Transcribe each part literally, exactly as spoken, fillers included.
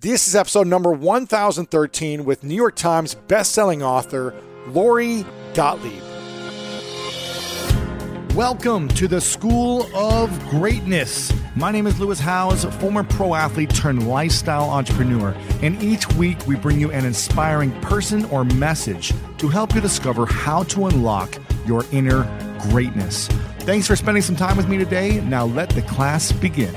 This is episode number one thousand thirteen with New York Times bestselling author Lori Gottlieb. Welcome to the School of Greatness. My name is Lewis Howes, former pro athlete turned lifestyle entrepreneur, and each week we bring you an inspiring person or message to help you discover how to unlock your inner greatness. Thanks for spending some time with me today. Now let the class begin.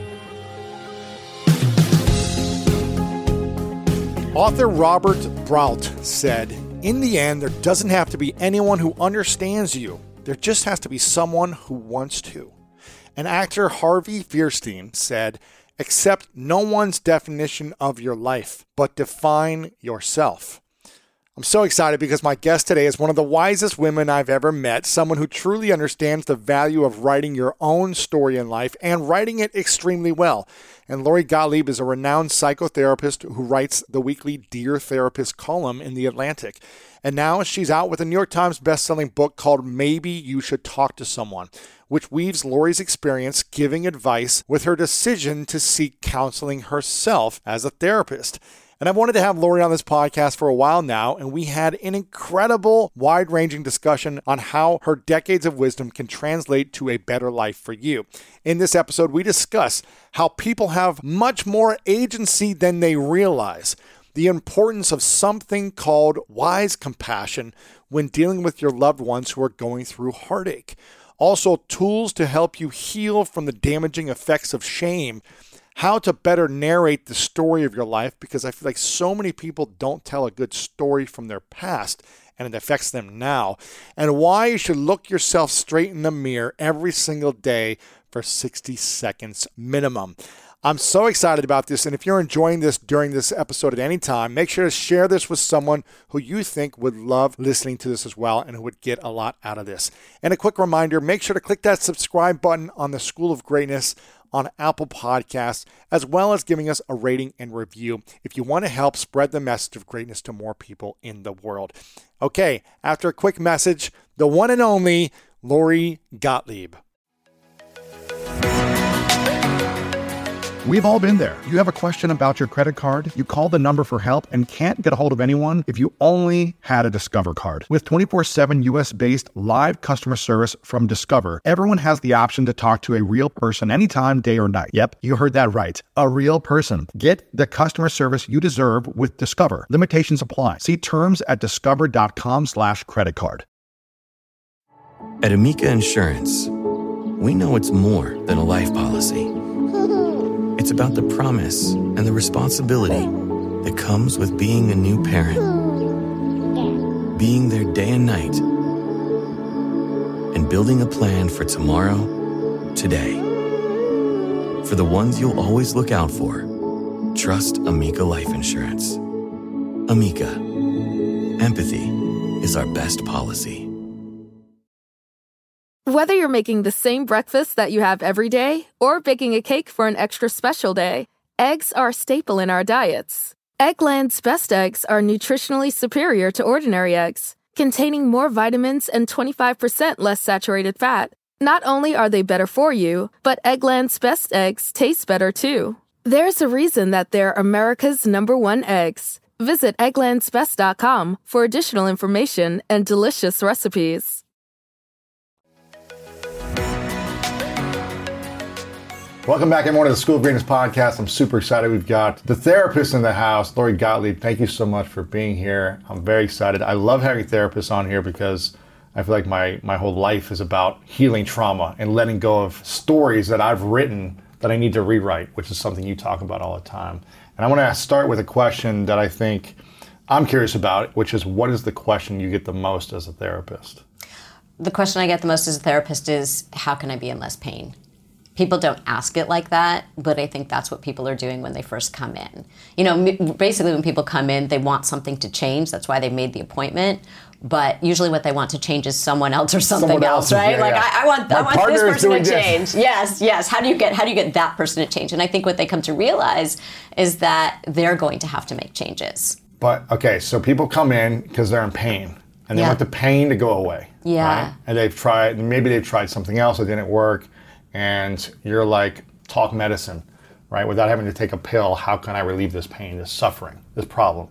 Author Robert Brault said, "In the end, there doesn't have to be anyone who understands you. There just has to be someone who wants to." And actor Harvey Fierstein said, "Accept no one's definition of your life, but define yourself." I'm so excited because my guest today is one of the wisest women I've ever met, someone who truly understands the value of writing your own story in life and writing it extremely well. And Lori Gottlieb is a renowned psychotherapist who writes the weekly Dear Therapist column in The Atlantic. And now she's out with a New York Times bestselling book called Maybe You Should Talk to Someone, which weaves Lori's experience giving advice with her decision to seek counseling herself as a therapist. And I've wanted to have Lori on this podcast for a while now, and we had an incredible, wide-ranging discussion on how her decades of wisdom can translate to a better life for you. In this episode, we discuss how people have much more agency than they realize, the importance of something called wise compassion when dealing with your loved ones who are going through heartache. Also, tools to help you heal from the damaging effects of shame, how to better narrate the story of your life, because I feel like so many people don't tell a good story from their past and it affects them now, and why you should look yourself straight in the mirror every single day for sixty seconds minimum. I'm so excited about this, and if you're enjoying this during this episode at any time, make sure to share this with someone who you think would love listening to this as well and who would get a lot out of this. And a quick reminder, make sure to click that subscribe button on the School of Greatness on Apple Podcasts, as well as giving us a rating and review if you want to help spread the message of greatness to more people in the world. Okay, after a quick message, the one and only Lori Gottlieb. We've all been there. You have a question about your credit card, you call the number for help and can't get a hold of anyone if you only had a Discover card. With twenty-four seven U S-based live customer service from Discover, everyone has the option to talk to a real person anytime, day or night. Yep, you heard that right. A real person. Get the customer service you deserve with Discover. Limitations apply. See terms at discover.com slash credit card. At Amica Insurance, we know it's more than a life policy. It's about the promise and the responsibility that comes with being a new parent. Being there day and night. And building a plan for tomorrow, today. For the ones you'll always look out for, trust Amica Life Insurance. Amica. Empathy is our best policy. Whether you're making the same breakfast that you have every day or baking a cake for an extra special day, eggs are a staple in our diets. Eggland's Best Eggs are nutritionally superior to ordinary eggs, containing more vitamins and twenty-five percent less saturated fat. Not only are they better for you, but Eggland's Best Eggs taste better too. There's a reason that they're America's number one eggs. Visit egglands best dot com for additional information and delicious recipes. Welcome back, everyone, to the School of Greatness podcast. I'm super excited. We've got the therapist in the house, Lori Gottlieb. Thank you so much for being here. I'm very excited. I love having therapists on here because I feel like my, my whole life is about healing trauma and letting go of stories that I've written that I need to rewrite, which is something you talk about all the time. And I want to start with a question that I think I'm curious about, which is, what is the question you get the most as a therapist? The question I get the most as a therapist is, how can I be in less pain? People don't ask it like that, but I think that's what people are doing when they first come in. You know, basically when people come in, they want something to change. That's why they made the appointment. But usually what they want to change is someone else or something someone else, else, right? yeah, like yeah. I, I want, I want this person to change. This. Yes, yes. How do you get, how do you get that person to change? And I think what they come to realize is that they're going to have to make changes. But okay, so people come in because they're in pain, and they yeah. want the pain to go away. Yeah. Right? And they've tried, maybe they've tried something else that didn't work, and you're like, talk medicine. right? Without having to take a pill, how can I relieve this pain, this suffering, this problem?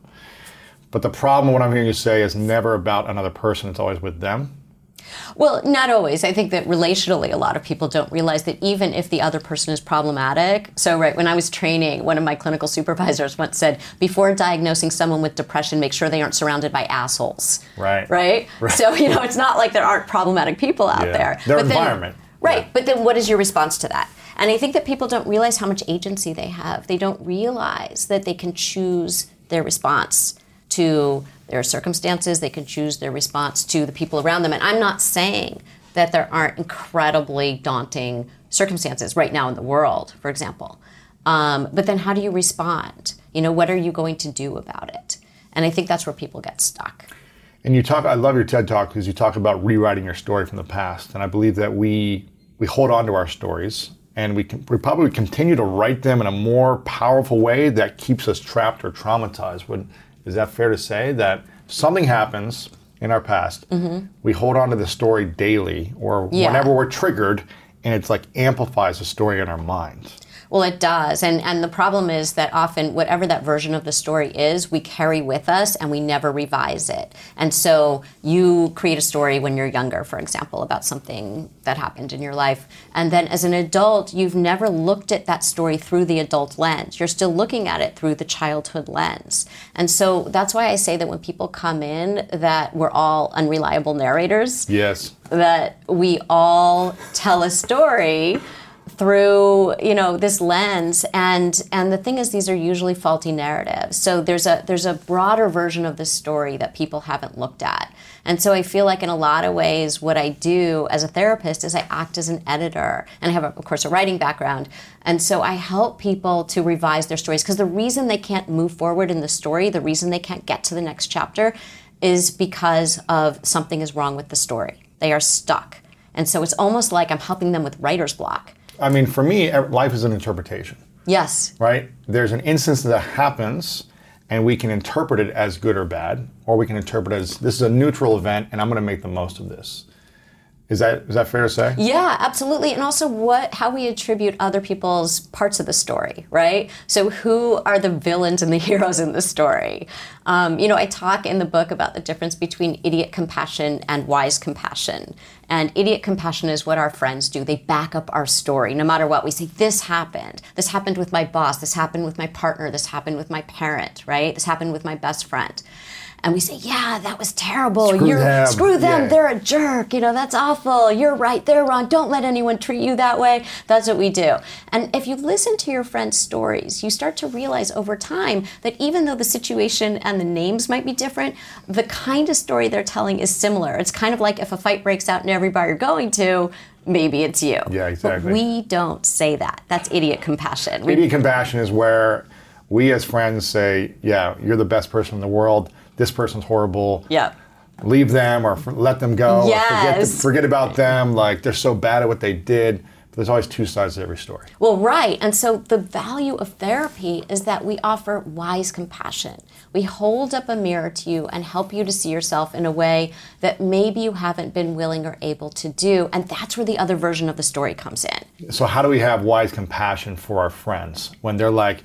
But the problem, what I'm hearing you say, is never about another person. It's always with them. Well, not always. I think that relationally, a lot of people don't realize that even if the other person is problematic. So, right, when I was training, one of my clinical supervisors once said, before diagnosing someone with depression, make sure they aren't surrounded by assholes. Right. Right? right. So, you know, it's not like there aren't problematic people out yeah. there. Their but environment. Then, right. Yeah. But then what is your response to that? And I think that people don't realize how much agency they have. They don't realize that they can choose their response to their circumstances. They can choose their response to the people around them. And I'm not saying that there aren't incredibly daunting circumstances right now in the world, for example. Um, but then how do you respond? You know, what are you going to do about it? And I think that's where people get stuck. And you talk, I love your TED Talk because you talk about rewriting your story from the past. And I believe that we we hold on to our stories and we, can, we probably continue to write them in a more powerful way that keeps us trapped or traumatized. Would, is that fair to say that something happens in our past, mm-hmm. we hold on to the story daily or yeah. whenever we're triggered, and it's like amplifies the story in our mind? Well, it does. And and the problem is that often whatever that version of the story is, we carry with us and we never revise it. And so you create a story when you're younger, for example, about something that happened in your life. And then as an adult, you've never looked at that story through the adult lens. You're still looking at it through the childhood lens. And so that's why I say that when people come in, that we're all unreliable narrators. Yes. That we all tell a story through, you know, this lens, and and the thing is, these are usually faulty narratives. So there's a there's a broader version of the story that people haven't looked at. And so I feel like in a lot of ways, what I do as a therapist is I act as an editor, and I have, of course, a writing background. And so I help people to revise their stories, because the reason they can't move forward in the story, the reason they can't get to the next chapter, is because of something is wrong with the story. They are stuck. And so it's almost like I'm helping them with writer's block. I mean, for me, life is an interpretation. Yes. Right? There's an instance that happens, and we can interpret it as good or bad, or we can interpret it as this is a neutral event, and I'm going to make the most of this. Is that is that fair to say? Yeah, absolutely. And also what how we attribute other people's parts of the story, right? So who are the villains and the heroes in the story? Um, you know, I talk in the book about the difference between idiot compassion and wise compassion. And idiot compassion is what our friends do. They back up our story. No matter what, we say, this happened. This happened with my boss. This happened with my partner. This happened with my parent, right? This happened with my best friend. And we say, yeah, that was terrible. Screw You're, them. Screw them. Yeah. They're a jerk. You know, that's awful. You're right. They're wrong. Don't let anyone treat you that way. That's what we do. And if you listen to your friends' stories, you start to realize over time that even though the situation and the names might be different, the kind of story they're telling is similar. It's kind of like if a fight breaks out in every bar you're going to, maybe it's you. Yeah, exactly. But we don't say that. That's idiot compassion. Idiot we, compassion is where we as friends say, yeah, you're the best person in the world. This person's horrible. Yeah. Leave them or f- let them go. Yes. Or forget, the, forget about them. Like, they're so bad at what they did. But there's always two sides to every story. Well, right. And so the value of therapy is that we offer wise compassion. We hold up a mirror to you and help you to see yourself in a way that maybe you haven't been willing or able to do. And that's where the other version of the story comes in. So how do we have wise compassion for our friends when they're like,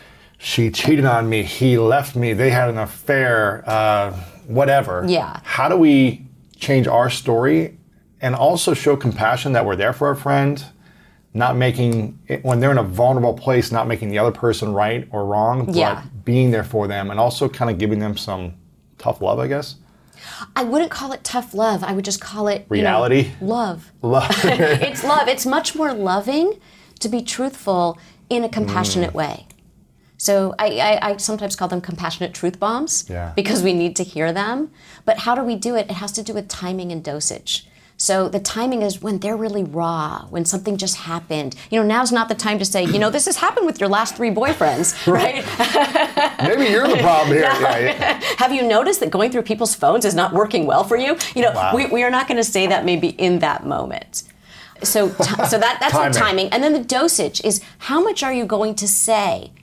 she cheated on me, he left me, they had an affair, uh, whatever. Yeah. How do we change our story and also show compassion that we're there for our friend, not making, it, when they're in a vulnerable place, not making the other person right or wrong, but yeah. being there for them and also kind of giving them some tough love, I guess? I wouldn't call it tough love. I would just call it reality. You know, love. Love. It's love. It's much more loving to be truthful in a compassionate mm. way. So I, I, I sometimes call them compassionate truth bombs yeah. because we need to hear them. But how do we do it? It has to do with timing and dosage. So the timing is when they're really raw, when something just happened. You know, now's not the time to say, you know, this has happened with your last three boyfriends, right? Maybe you're the problem here. No. Yeah, yeah. Have you noticed that going through people's phones is not working well for you? You know, wow. we, we are not going to say that maybe in that moment. So, t- so that that's timing. the timing. And then the dosage is how much are you going to say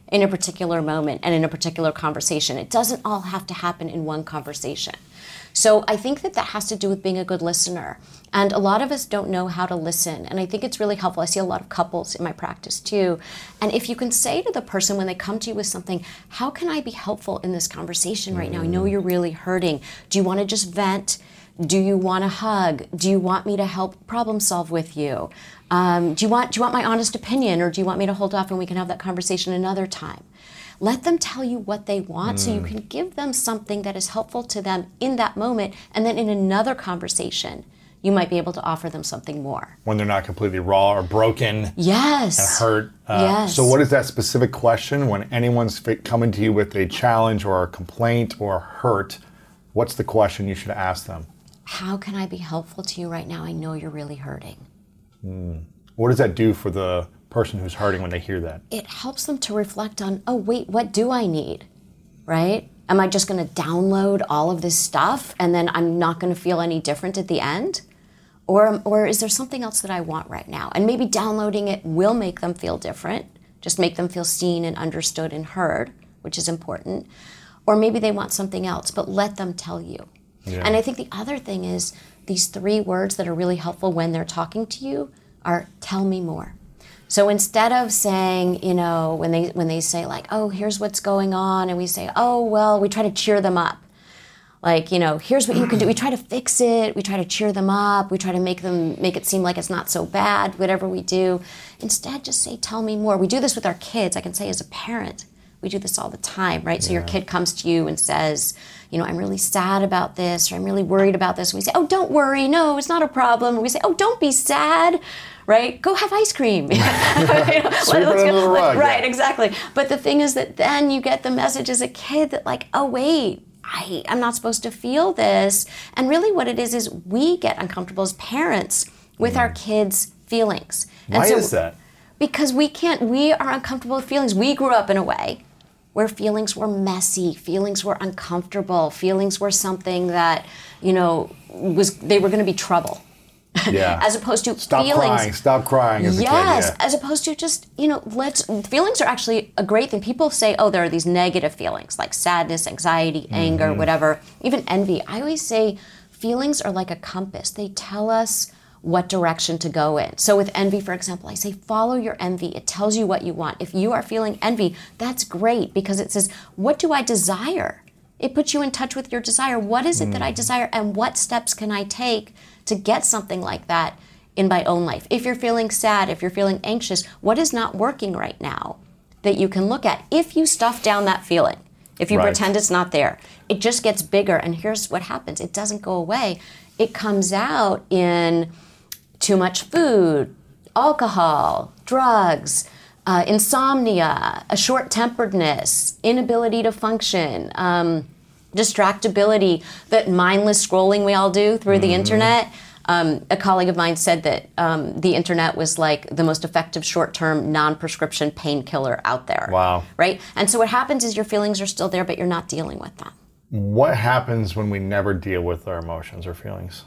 in a particular moment and in a particular conversation. It doesn't all have to happen in one conversation. So I think that that has to do with being a good listener. And a lot of us don't know how to listen. And I think it's really helpful. I see a lot of couples in my practice too. And if you can say to the person when they come to you with something, how can I be helpful in this conversation right now? I know you're really hurting. Do you want to just vent? Do you want a hug? Do you want me to help problem solve with you? Um, do you want do you want my honest opinion, or do you want me to hold off and we can have that conversation another time? Let them tell you what they want mm. so you can give them something that is helpful to them in that moment, and then in another conversation, you might be able to offer them something more. When they're not completely raw or broken yes. and hurt. Uh, yes. So what is that specific question when anyone's coming to you with a challenge or a complaint or hurt? What's the question you should ask them? How can I be helpful to you right now? I know you're really hurting. Mm. What does that do for the person who's hurting when they hear that? It helps them to reflect on, oh, wait, what do I need, right? Am I just going to download all of this stuff and then I'm not going to feel any different at the end? Or, or is there something else that I want right now? And maybe downloading it will make them feel different, just make them feel seen and understood and heard, which is important. Or maybe they want something else, but let them tell you. Yeah. And I think the other thing is these three words that are really helpful when they're talking to you are tell me more. So instead of saying, you know, when they when they say like, oh, here's what's going on, and we say, oh, well, we try to cheer them up. Like, you know, here's what you can do. We try to fix it. We try to cheer them up. We try to make them make it seem like it's not so bad, whatever we do. Instead, just say, tell me more. We do this with our kids. I can say as a parent, we do this all the time, right? So yeah. your kid comes to you and says, you know, I'm really sad about this, or I'm really worried about this. And we say, oh, don't worry. No, it's not a problem. And we say, oh, don't be sad. Right? Go have ice cream. you know, Sweep it under the rug. Right, yeah. exactly. But the thing is that then you get the message as a kid that like, oh, wait, I, I'm not supposed to feel this. And really what it is is we get uncomfortable as parents with mm. our kids' feelings. And Why so, is that? Because we can't, we are uncomfortable with feelings. We grew up in a way where feelings were messy, feelings were uncomfortable, feelings were something that, you know, was they were going to be trouble. Yeah. As opposed to stop feelings. Crying, stop crying as yes, a kid. Yeah. As opposed to just, you know, let's, feelings are actually a great thing. People say, oh, there are these negative feelings like sadness, anxiety, mm-hmm. anger, whatever, even envy. I always say feelings are like a compass. They tell us what direction to go in. So with envy, for example, I say, follow your envy. It tells you what you want. If you are feeling envy, that's great because it says, what do I desire? It puts you in touch with your desire. What is it mm. that I desire, and what steps can I take to get something like that in my own life? If you're feeling sad, if you're feeling anxious, what is not working right now that you can look at? If you stuff down that feeling, if you right. pretend it's not there, it just gets bigger. And here's what happens. It doesn't go away. It comes out in too much food, alcohol, drugs, uh, insomnia, a short-temperedness, inability to function, um, distractibility, that mindless scrolling we all do through mm-hmm. the internet. Um, a colleague of mine said that um, the internet was like the most effective short-term non-prescription painkiller out there. Wow. Right? And so what happens is your feelings are still there, but you're not dealing with them. What happens when we never deal with our emotions or feelings?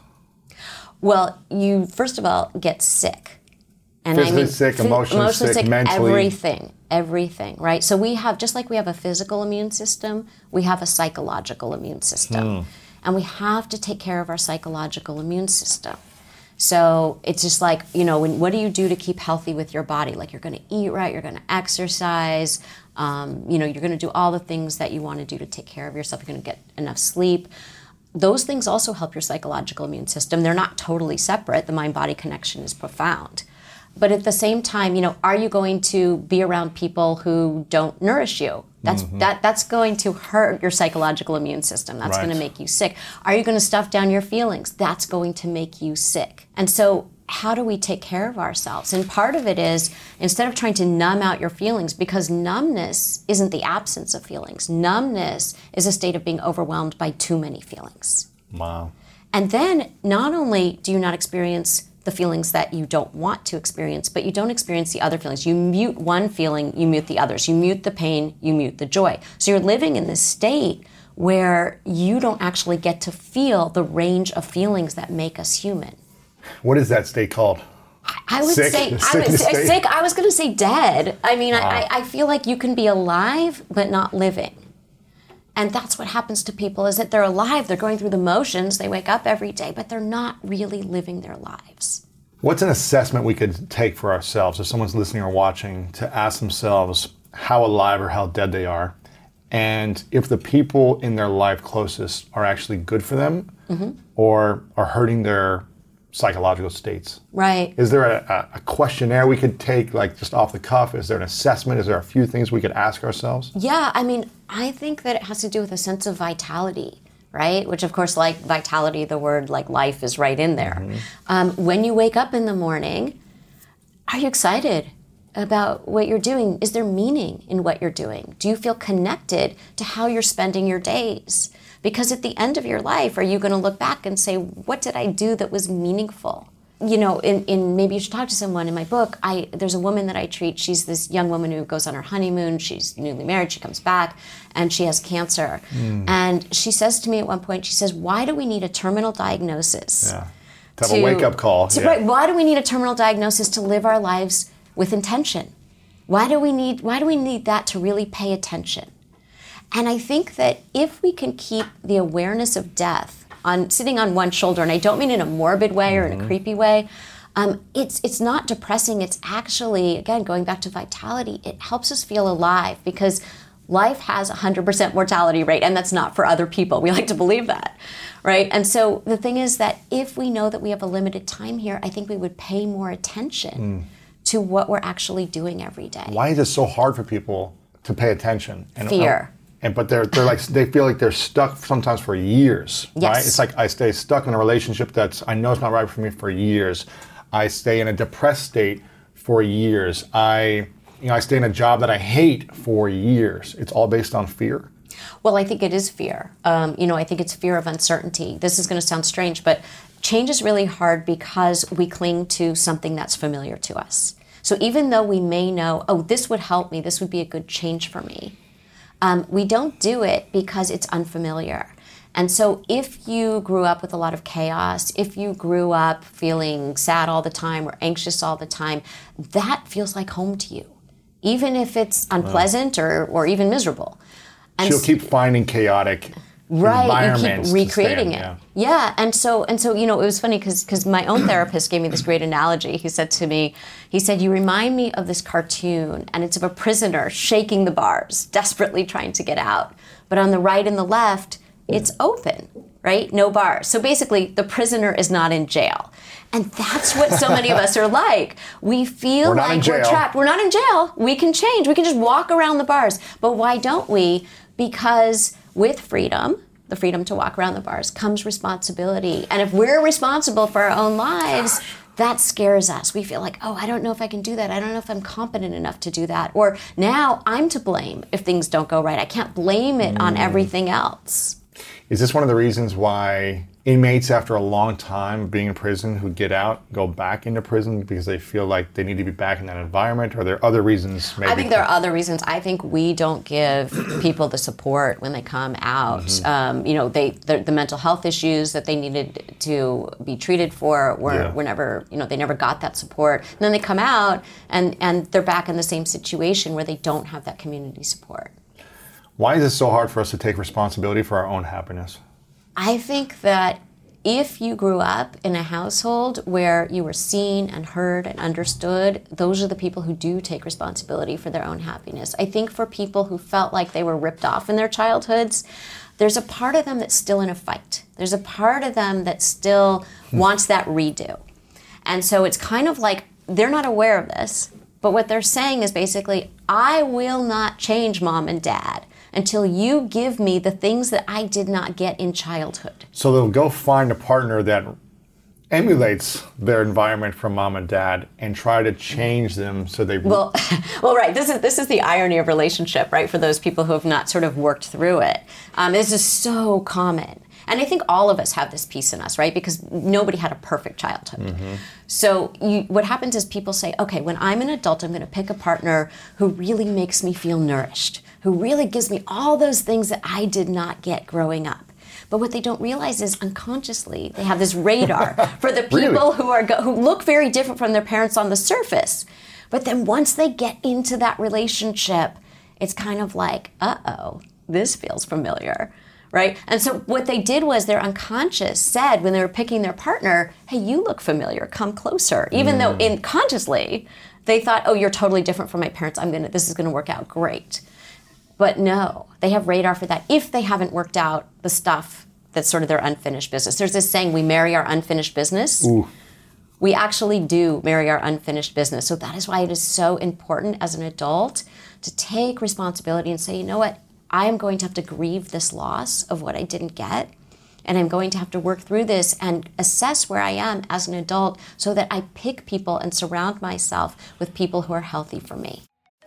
Well, you, first of all, get sick. And Physically I mean, sick, emotionally, emotionally sick, sick, mentally. Everything, everything, right? So we have, just like we have a physical immune system, we have a psychological immune system. Hmm. And we have to take care of our psychological immune system. So it's just like, you know, when, what do you do to keep healthy with your body? Like you're going to eat right, you're going to exercise, um, you know, you're going to do all the things that you want to do to take care of yourself. You're going to get enough sleep. Those things also help your psychological immune system. They're not totally separate. The mind-body connection is profound. But at the same time, you know, are you going to be around people who don't nourish you? That's mm-hmm. that that's going to hurt your psychological immune system. That's right. going to make you sick. Are you going to stuff down your feelings? That's going to make you sick. And so how do we take care of ourselves? And part of it is, instead of trying to numb out your feelings, because numbness isn't the absence of feelings. Numbness is a state of being overwhelmed by too many feelings. Wow. And then not only do you not experience the feelings that you don't want to experience, but you don't experience the other feelings. You mute one feeling, you mute the others. You mute the pain, you mute the joy. So you're living in this state where you don't actually get to feel the range of feelings that make us human. What is that state called? I would sick, say sick I was state. sick. I was going to say dead. I mean, Wow. I, I feel like you can be alive but not living, and that's what happens to people. Is that they're alive, they're going through the motions, they wake up every day, but they're not really living their lives. What's an assessment we could take for ourselves if someone's listening or watching to ask themselves how alive or how dead they are, and if the people in their life closest are actually good for them mm-hmm. or are hurting their psychological states? Right. Is there a, a questionnaire we could take, like just off the cuff? Is there an assessment? Is there a few things we could ask ourselves? Yeah, I mean, I think that it has to do with a sense of vitality, right? Which, of course, like vitality, the word like life is right in there. Mm-hmm. Um, when you wake up in the morning, are you excited about what you're doing? Is there meaning in what you're doing? Do you feel connected to how you're spending your days? Because at the end of your life, are you going to look back and say, what did I do that was meaningful? You know, in, in maybe you should talk to someone. In my book, I there's a woman that I treat. She's this young woman who goes on her honeymoon. She's newly married. She comes back, and she has cancer. Mm. And she says to me at one point, she says, why do we need a terminal diagnosis? Yeah, to have to, a wake-up call. To, yeah. Right, why do we need a terminal diagnosis to live our lives with intention? Why do we need Why do we need that to really pay attention? And I think that if we can keep the awareness of death on sitting on one shoulder, and I don't mean in a morbid way or in a creepy way, um, it's it's not depressing. It's actually, again, going back to vitality, it helps us feel alive because life has a one hundred percent mortality rate, and that's not for other people. We like to believe that, right? And so the thing is that if we know that we have a limited time here, I think we would pay more attention mm. to what we're actually doing every day. Why is it so hard for people to pay attention? And, Fear. And but they're they're like they feel like they're stuck sometimes for years, yes. right? It's like I stay stuck in a relationship that's I know it's not right for me for years. I stay in a depressed state for years. I you know I stay in a job that I hate for years. It's all based on fear. Well, I think it is fear. Um, you know, I think it's fear of uncertainty. This is going to sound strange, but change is really hard because we cling to something that's familiar to us. So even though we may know, oh, this would help me, this would be a good change for me. Um, we don't do it because it's unfamiliar. And so if you grew up with a lot of chaos, if you grew up feeling sad all the time or anxious all the time, that feels like home to you, even if it's unpleasant wow. or, or even miserable. And She'll keep finding chaotic right, environments. You keep recreating it. Yeah. yeah, and so and so you know, it was funny because because my own therapist gave me this great analogy. He said to me, he said, you remind me of this cartoon, and it's of a prisoner shaking the bars, desperately trying to get out. But on the right and the left, it's open, right? No bars. So basically, the prisoner is not in jail. And that's what so many of us are like. We feel we're like we're trapped. We're not in jail. We can change. We can just walk around the bars. But why don't we? Because with freedom, the freedom to walk around the bars, comes responsibility. And if we're responsible for our own lives, that scares us. We feel like, oh, I don't know if I can do that. I don't know if I'm competent enough to do that. Or now I'm to blame if things don't go right. I can't blame it mm. on everything else. Is this one of the reasons why inmates, after a long time being in prison, who get out, go back into prison because they feel like they need to be back in that environment? Or are there other reasons? Maybe? I think there are other reasons. I think we don't give people the support when they come out. Mm-hmm. Um, you know, they the, the mental health issues that they needed to be treated for were, yeah. were never, you know, they never got that support. And then they come out and, and they're back in the same situation where they don't have that community support. Why is it so hard for us to take responsibility for our own happiness? I think that if you grew up in a household where you were seen and heard and understood, those are the people who do take responsibility for their own happiness. I think for people who felt like they were ripped off in their childhoods, there's a part of them that's still in a fight. There's a part of them that still wants that redo. And so it's kind of like they're not aware of this, but what they're saying is basically, I will not change mom and dad until you give me the things that I did not get in childhood. So they'll go find a partner that emulates their environment from mom and dad and try to change them so they... Well, well, right. This is this is the irony of relationship, right? For those people who have not sort of worked through it. Um, this is so common. And I think all of us have this piece in us, right? Because nobody had a perfect childhood. Mm-hmm. So you, what happens is people say, okay, when I'm an adult, I'm going to pick a partner who really makes me feel nourished, who really gives me all those things that I did not get growing up. But what they don't realize is unconsciously they have this radar for the people Really? who are go- who look very different from their parents on the surface. But then once they get into that relationship, it's kind of like, uh-oh, this feels familiar, right? And so what they did was their unconscious said when they were picking their partner, hey, you look familiar, come closer. Even mm. though unconsciously they thought, oh, you're totally different from my parents, I'm gonna, this is gonna work out great. But no, they have radar for that if they haven't worked out the stuff that's sort of their unfinished business. There's this saying, we marry our unfinished business. Ooh. We actually do marry our unfinished business. So that is why it is so important as an adult to take responsibility and say, you know what, I am going to have to grieve this loss of what I didn't get, and I'm going to have to work through this and assess where I am as an adult so that I pick people and surround myself with people who are healthy for me.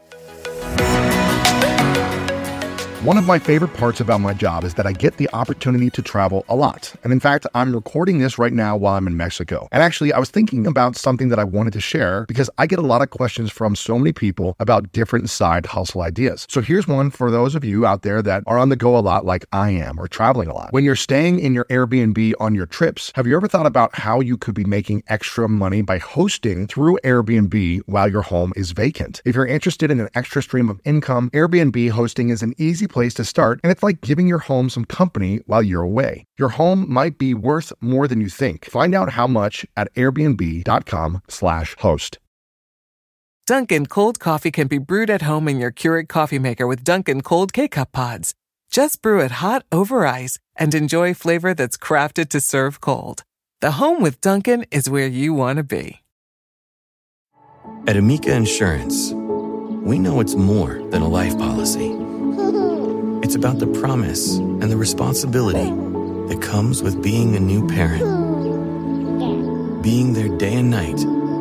One of my favorite parts about my job is that I get the opportunity to travel a lot. And in fact, I'm recording this right now while I'm in Mexico. And actually, I was thinking about something that I wanted to share because I get a lot of questions from so many people about different side hustle ideas. So here's one for those of you out there that are on the go a lot like I am or traveling a lot. When you're staying in your Airbnb on your trips, have you ever thought about how you could be making extra money by hosting through Airbnb while your home is vacant? If you're interested in an extra stream of income, Airbnb hosting is an easy place to start, and it's like giving your home some company while you're away. Your home might be worth more than you think. Find out how much at airbnb.com slash host. Dunkin' cold coffee can be brewed at home in your Keurig coffee maker with Dunkin' cold K-Cup pods. Just brew it hot over ice and enjoy flavor that's crafted to serve cold. The home with Dunkin' is where you want to be. At Amica Insurance, we know it's more than a life policy. It's about the promise and the responsibility that comes with being a new parent. Being there day and night.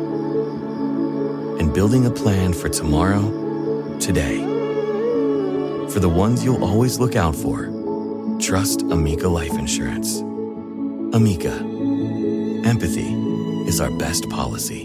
And building a plan for tomorrow, today. For the ones you'll always look out for, trust Amica Life Insurance. Amica. Empathy is our best policy.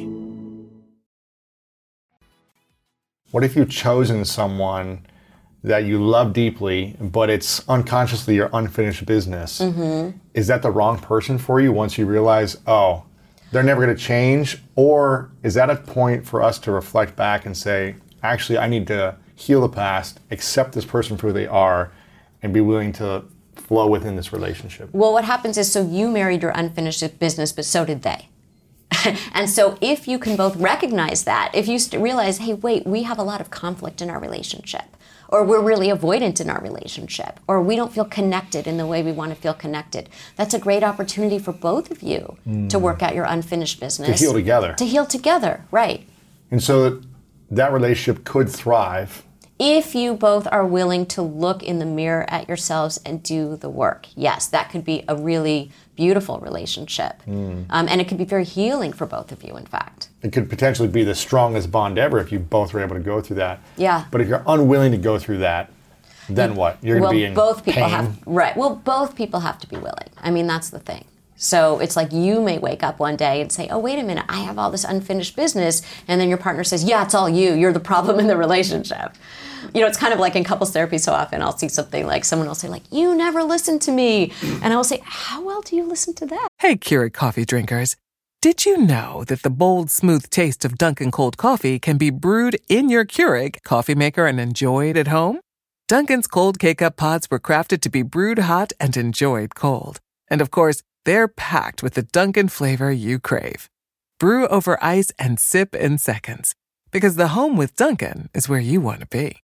What if you've chosen someone that you love deeply, but it's unconsciously your unfinished business? Mm-hmm. Is that the wrong person for you once you realize, oh, they're never going to change? Or is that a point for us to reflect back and say, actually, I need to heal the past, accept this person for who they are, and be willing to flow within this relationship? Well, what happens is, so you married your unfinished business, but so did they. And so if you can both recognize that, if you st- realize, hey, wait, we have a lot of conflict in our relationship, or we're really avoidant in our relationship, or we don't feel connected in the way we want to feel connected, that's a great opportunity for both of you mm. to work out your unfinished business. To heal together. To heal together, right. And so that, that relationship could thrive if you both are willing to look in the mirror at yourselves and do the work. Yes, that could be a really beautiful relationship. Mm. Um, and it could be very healing for both of you, in fact. It could potentially be the strongest bond ever if you both were able to go through that. Yeah. But if you're unwilling to go through that, then you, what? You're well, going to be in both people pain. Have, right. Well, both people have to be willing. I mean, that's the thing. So it's like you may wake up one day and say, oh, wait a minute, I have all this unfinished business. And then your partner says, yeah, it's all you. You're the problem in the relationship. You know, it's kind of like in couples therapy so often I'll see something like someone will say like, you never listen to me. And I will say, how well do you listen to that? Hey, Keurig coffee drinkers. Did you know that the bold, smooth taste of Dunkin' cold coffee can be brewed in your Keurig coffee maker and enjoyed at home? Dunkin's cold K-Cup pods were crafted to be brewed hot and enjoyed cold. And of course, they're packed with the Dunkin' flavor you crave. Brew over ice and sip in seconds. Because the home with Dunkin' is where you want to be.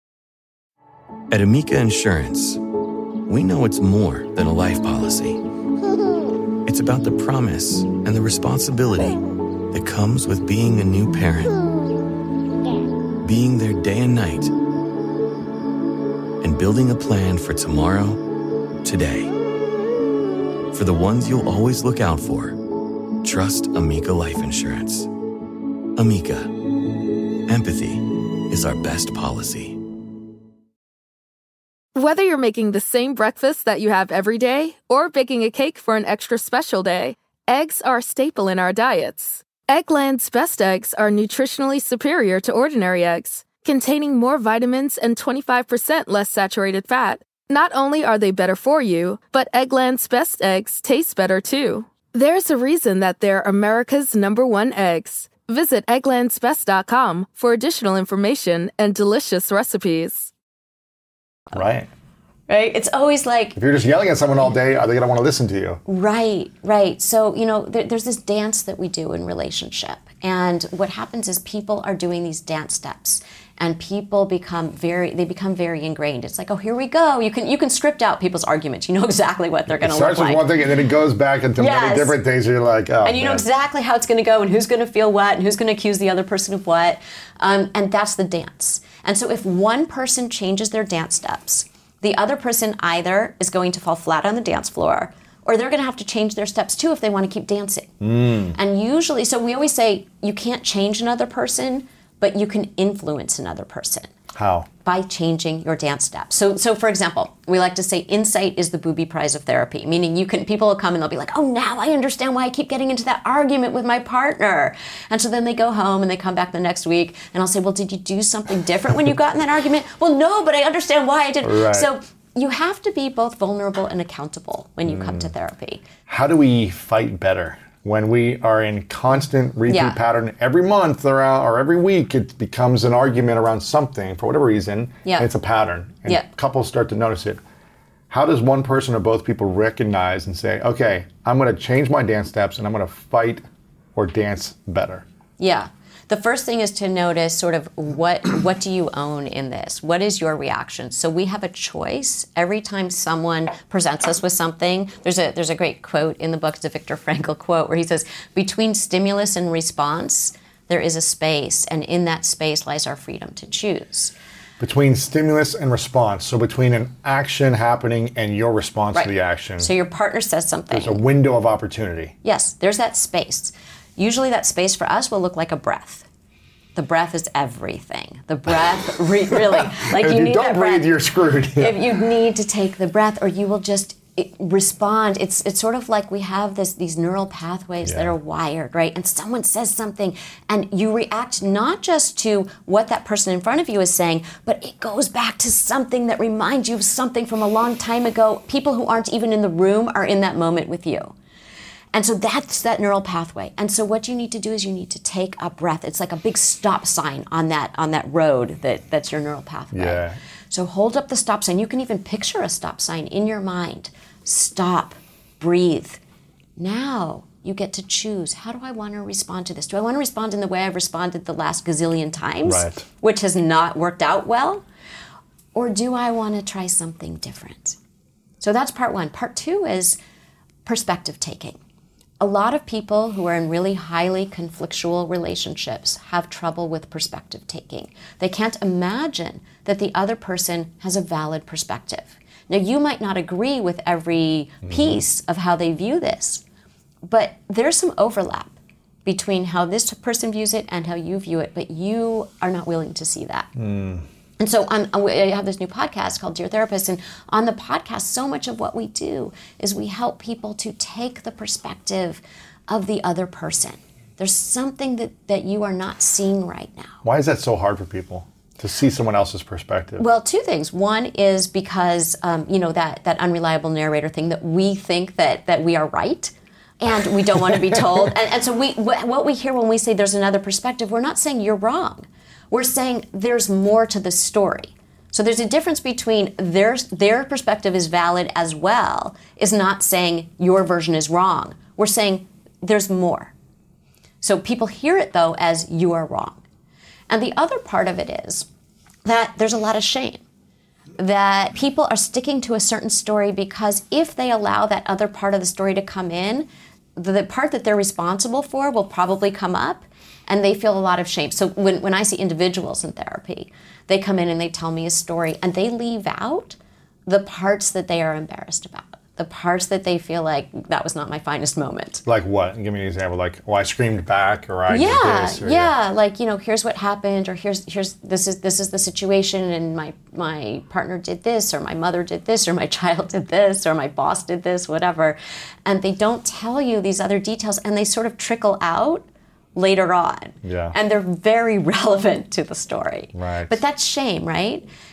At Amica Insurance, we know it's more than a life policy. It's about the promise and the responsibility that comes with being a new parent. Being there day and night. And building a plan for tomorrow, today. For the ones you'll always look out for, trust Amica Life Insurance. Amica. Empathy is our best policy. Whether you're making the same breakfast that you have every day or baking a cake for an extra special day, eggs are a staple in our diets. Eggland's best eggs are nutritionally superior to ordinary eggs, containing more vitamins and twenty-five percent less saturated fat. Not only are they better for you, but Eggland's best eggs taste better too. There's a reason that they're America's number one eggs. Visit egglands best dot com for additional information and delicious recipes. Right. Right? It's always like... If you're just yelling at someone all day, are they going to want to listen to you? Right, right. So, you know, there, there's this dance that we do in relationship. And what happens is people are doing these dance steps. And people become very, they become very ingrained. It's like, oh, here we go. You can you can script out people's arguments. You know exactly what they're going to look like. It starts with one thing and then it goes back into yes. many different things. You're like, oh, and you man. know exactly how it's going to go and who's going to feel what and who's going to accuse the other person of what. Um, and that's the dance. And so if one person changes their dance steps, the other person either is going to fall flat on the dance floor or they're going to have to change their steps too if they want to keep dancing. Mm. And usually, so we always say you can't change another person, but you can influence another person. How? By changing your dance steps. So, so for example, we like to say insight is the booby prize of therapy, meaning you can, people will come and they'll be like, oh, now I understand why I keep getting into that argument with my partner. And so then they go home and they come back the next week and I'll say, well, did you do something different when you got in that argument? Well, no, but I understand why I did. Right. So you have to be both vulnerable and accountable when you mm. come to therapy. How do we fight better? When we are in constant repeat yeah. pattern every month or, uh, or every week, it becomes an argument around something for whatever reason, yeah. and it's a pattern. And yeah. couples start to notice it. How does one person or both people recognize and say, okay, I'm going to change my dance steps and I'm going to fight or dance better? Yeah. The first thing is to notice sort of what what do you own in this? What is your reaction? So we have a choice every time someone presents us with something. There's a there's a great quote in the book, it's a Viktor Frankl quote, where he says, between stimulus and response, there is a space, and in that space lies our freedom to choose. Between stimulus and response, so between an action happening and your response right. to the action. So your partner says something. There's a window of opportunity. Yes, there's that space. Usually that space for us will look like a breath. The breath is everything. The breath, re- really, like if you, you need don't that breathe, breath. You're screwed. Yeah. If you need to take the breath, or you will just it, respond. It's it's sort of like we have this these neural pathways yeah. that are wired, right? And someone says something, and you react not just to what that person in front of you is saying, but it goes back to something that reminds you of something from a long time ago. People who aren't even in the room are in that moment with you. And so that's that neural pathway. And so what you need to do is you need to take a breath. It's like a big stop sign on that on that road that, that's your neural pathway. Yeah. So hold up the stop sign. You can even picture a stop sign in your mind. Stop, breathe. Now you get to choose, how do I want to respond to this? Do I want to respond in the way I've responded the last gazillion times, right. which has not worked out well? Or do I want to try something different? So that's part one. Part two is perspective taking. A lot of people who are in really highly conflictual relationships have trouble with perspective taking. They can't imagine that the other person has a valid perspective. Now, you might not agree with every piece of how they view this, but there's some overlap between how this person views it and how you view it, but you are not willing to see that. Mm. And so on, I have this new podcast called Dear Therapist, and on the podcast, so much of what we do is we help people to take the perspective of the other person. There's something that, that you are not seeing right now. Why is that so hard for people, to see someone else's perspective? Well, two things. One is because, um, you know, that, that unreliable narrator thing that we think that, that we are right. And we don't want to be told. And, and so we, what we hear when we say there's another perspective, we're not saying you're wrong. We're saying there's more to the story. So there's a difference between their, their perspective is valid as well, is not saying your version is wrong. We're saying there's more. So people hear it, though, as you are wrong. And the other part of it is that there's a lot of shame. That people are sticking to a certain story because if they allow that other part of the story to come in, the, the part that they're responsible for will probably come up, and they feel a lot of shame. So when, when I see individuals in therapy, they come in and they tell me a story, and they leave out the parts that they are embarrassed about, the parts that they feel like, that was not my finest moment. Like what? Give me an example. Like, oh, I screamed back, or I yeah, did this. Or yeah, yeah. Like, you know, here's what happened, or here's here's this is this is the situation, and my my partner did this, or my mother did this, or my child did this, or my boss did this, whatever. And they don't tell you these other details, and they sort of trickle out later on. Yeah. And they're very relevant to the story. Right. But that's shame, right?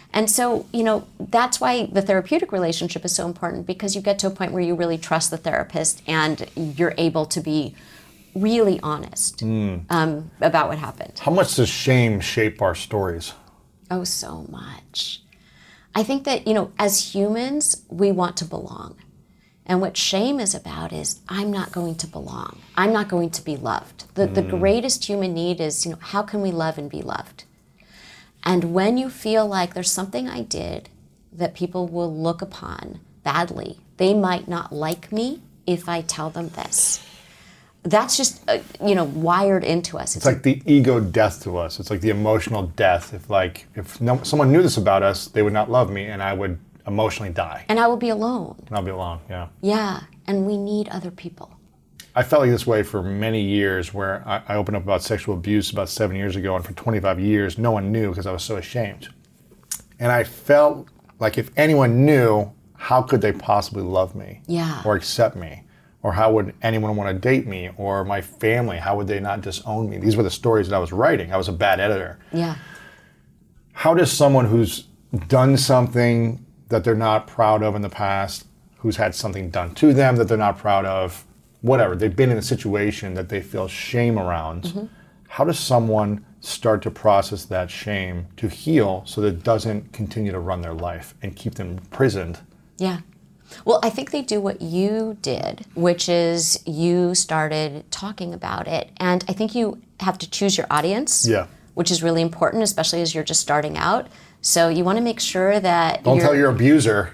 And so, you know, that's why the therapeutic relationship is so important, because you get to a point where you really trust the therapist and you're able to be really honest mm. um, about what happened. How much does shame shape our stories? Oh, so much. I think that, you know, as humans, we want to belong. And what shame is about is, I'm not going to belong. I'm not going to be loved. The, mm. the greatest human need is, you know, how can we love and be loved? And when you feel like there's something I did that people will look upon badly, they might not like me if I tell them this. That's just, uh, you know, wired into us. It's, it's like the ego death to us. It's like the emotional death. If like, if no, someone knew this about us, they would not love me and I would emotionally die. And I will be alone. And I'll be alone, yeah. Yeah, and we need other people. I felt like this way for many years, where I, I opened up about sexual abuse about seven years ago, and for twenty-five years, no one knew because I was so ashamed. And I felt like if anyone knew, how could they possibly love me? Yeah. Or accept me? Or how would anyone want to date me? Or my family, how would they not disown me? These were the stories that I was writing. I was a bad editor. Yeah. How does someone who's done something that they're not proud of in the past, who's had something done to them that they're not proud of, whatever, they've been in a situation that they feel shame around, mm-hmm. how does someone start to process that shame to heal so that it doesn't continue to run their life and keep them imprisoned? Yeah. Well, I think they do what you did, which is you started talking about it. And I think you have to choose your audience, yeah. which is really important, especially as you're just starting out. So you want to make sure that Don't you're... tell your abuser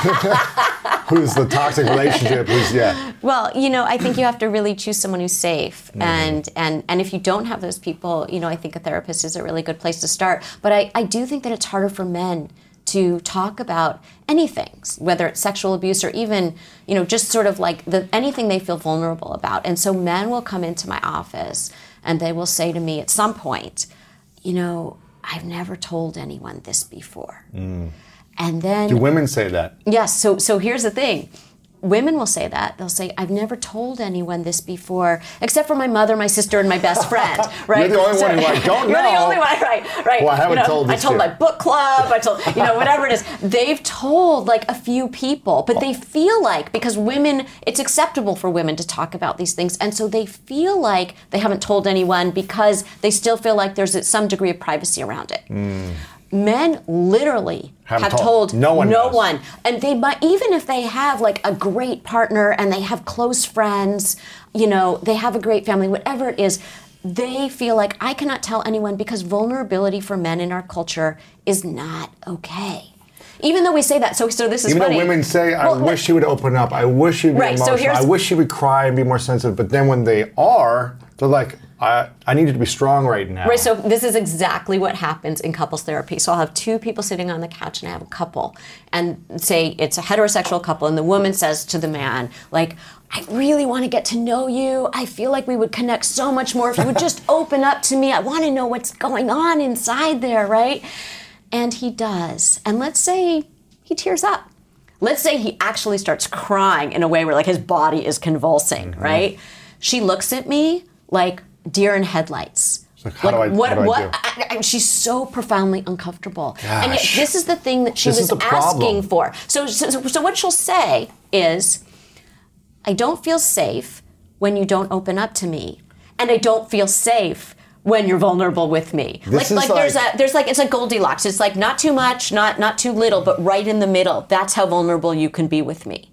who's the toxic relationship, who's, yeah. Well, you know, I think you have to really choose someone who's safe. Mm-hmm. And, and, and if you don't have those people, you know, I think a therapist is a really good place to start. But I, I do think that it's harder for men to talk about anything, whether it's sexual abuse or even, you know, just sort of like the anything they feel vulnerable about. And so men will come into my office and they will say to me at some point, you know, I've never told anyone this before. Mm. And then... Do women say that? Yes. So so here's the thing. Women will say that. They'll say, I've never told anyone this before, except for my mother, my sister, and my best friend, right? You're the only so, one who I don't you're know. You're the only one, right, right. Well, I haven't you know, told this I told too. my book club, I told, you know, whatever it is. They've told like a few people, but they feel like, because women, it's acceptable for women to talk about these things, and so they feel like they haven't told anyone because they still feel like there's some degree of privacy around it. Mm. Men literally Haven't have told. told no one, no knows. one, and they might, even if they have like a great partner and they have close friends, you know, they have a great family, whatever it is, they feel like I cannot tell anyone because vulnerability for men in our culture is not okay. Even though we say that, so so this is Even funny. though women say, I well, wish she would open up, I wish she'd be right, emotional, so I wish she would cry and be more sensitive, but then when they are, they're like, I, I need you to be strong right now. Right, so this is exactly what happens in couples therapy. So I'll have two people sitting on the couch and I have a couple, and say it's a heterosexual couple, and the woman says to the man, like, I really want to get to know you. I feel like we would connect so much more if you would just open up to me. I want to know what's going on inside there, right? And he does. And let's say he tears up. Let's say he actually starts crying in a way where like his body is convulsing, mm-hmm. right? She looks at me like deer in headlights. Like, how like do I, what? how do I what? do? I, I, she's so profoundly uncomfortable, Gosh. and yet this is the thing that she This is was the problem. asking for. So, so, so what she'll say is, "I don't feel safe when you don't open up to me, and I don't feel safe when you're vulnerable with me." This like, is like there's like- a, there's like it's like Goldilocks. It's like not too much, not not too little, but right in the middle. That's how vulnerable you can be with me.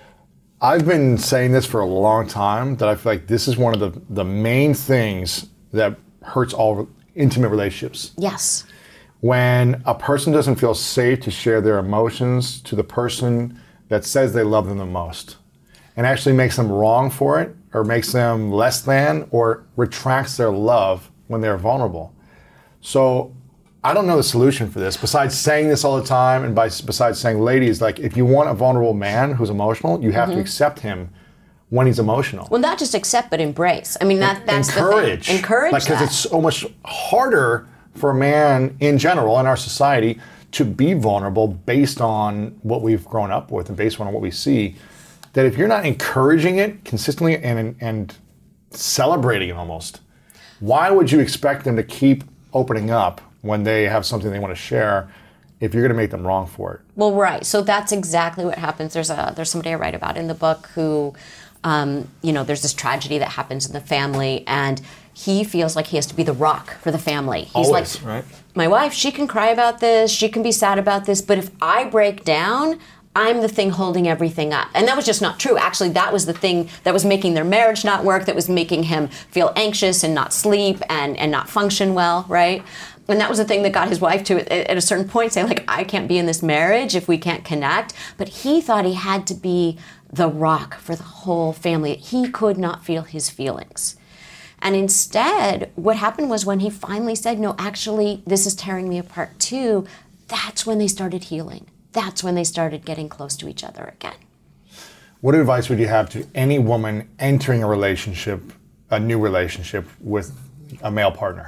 I've been saying this for a long time, that I feel like this is one of the, the main things that hurts all intimate relationships. Yes. When a person doesn't feel safe to share their emotions to the person that says they love them the most, and actually makes them wrong for it, or makes them less than, or retracts their love when they're vulnerable. So I don't know the solution for this, besides saying this all the time, and by, besides saying, ladies, like, if you want a vulnerable man who's emotional, you have mm-hmm. to accept him when he's emotional. Well, not just accept, but embrace. I mean, that, that's encourage. the thing. Encourage. Like, because it's so much harder for a man in general in our society to be vulnerable based on what we've grown up with and based on what we see, that if you're not encouraging it consistently and and celebrating it almost, why would you expect them to keep opening up when they have something they want to share if you're going to make them wrong for it. Well, right. So that's exactly what happens. There's a there's somebody I write about in the book who, um, you know, there's this tragedy that happens in the family, and he feels like he has to be the rock for the family. He's Always, like, right? My wife, she can cry about this, she can be sad about this, but if I break down, I'm the thing holding everything up. And that was just not true. Actually, that was the thing that was making their marriage not work, that was making him feel anxious and not sleep and, and not function well, right? And that was the thing that got his wife to, at a certain point, say, like, I can't be in this marriage if we can't connect. But he thought he had to be the rock for the whole family. He could not feel his feelings. And instead, what happened was when he finally said, no, actually, this is tearing me apart too, that's when they started healing. That's when they started getting close to each other again. What advice would you have to any woman entering a relationship, a new relationship with a male partner?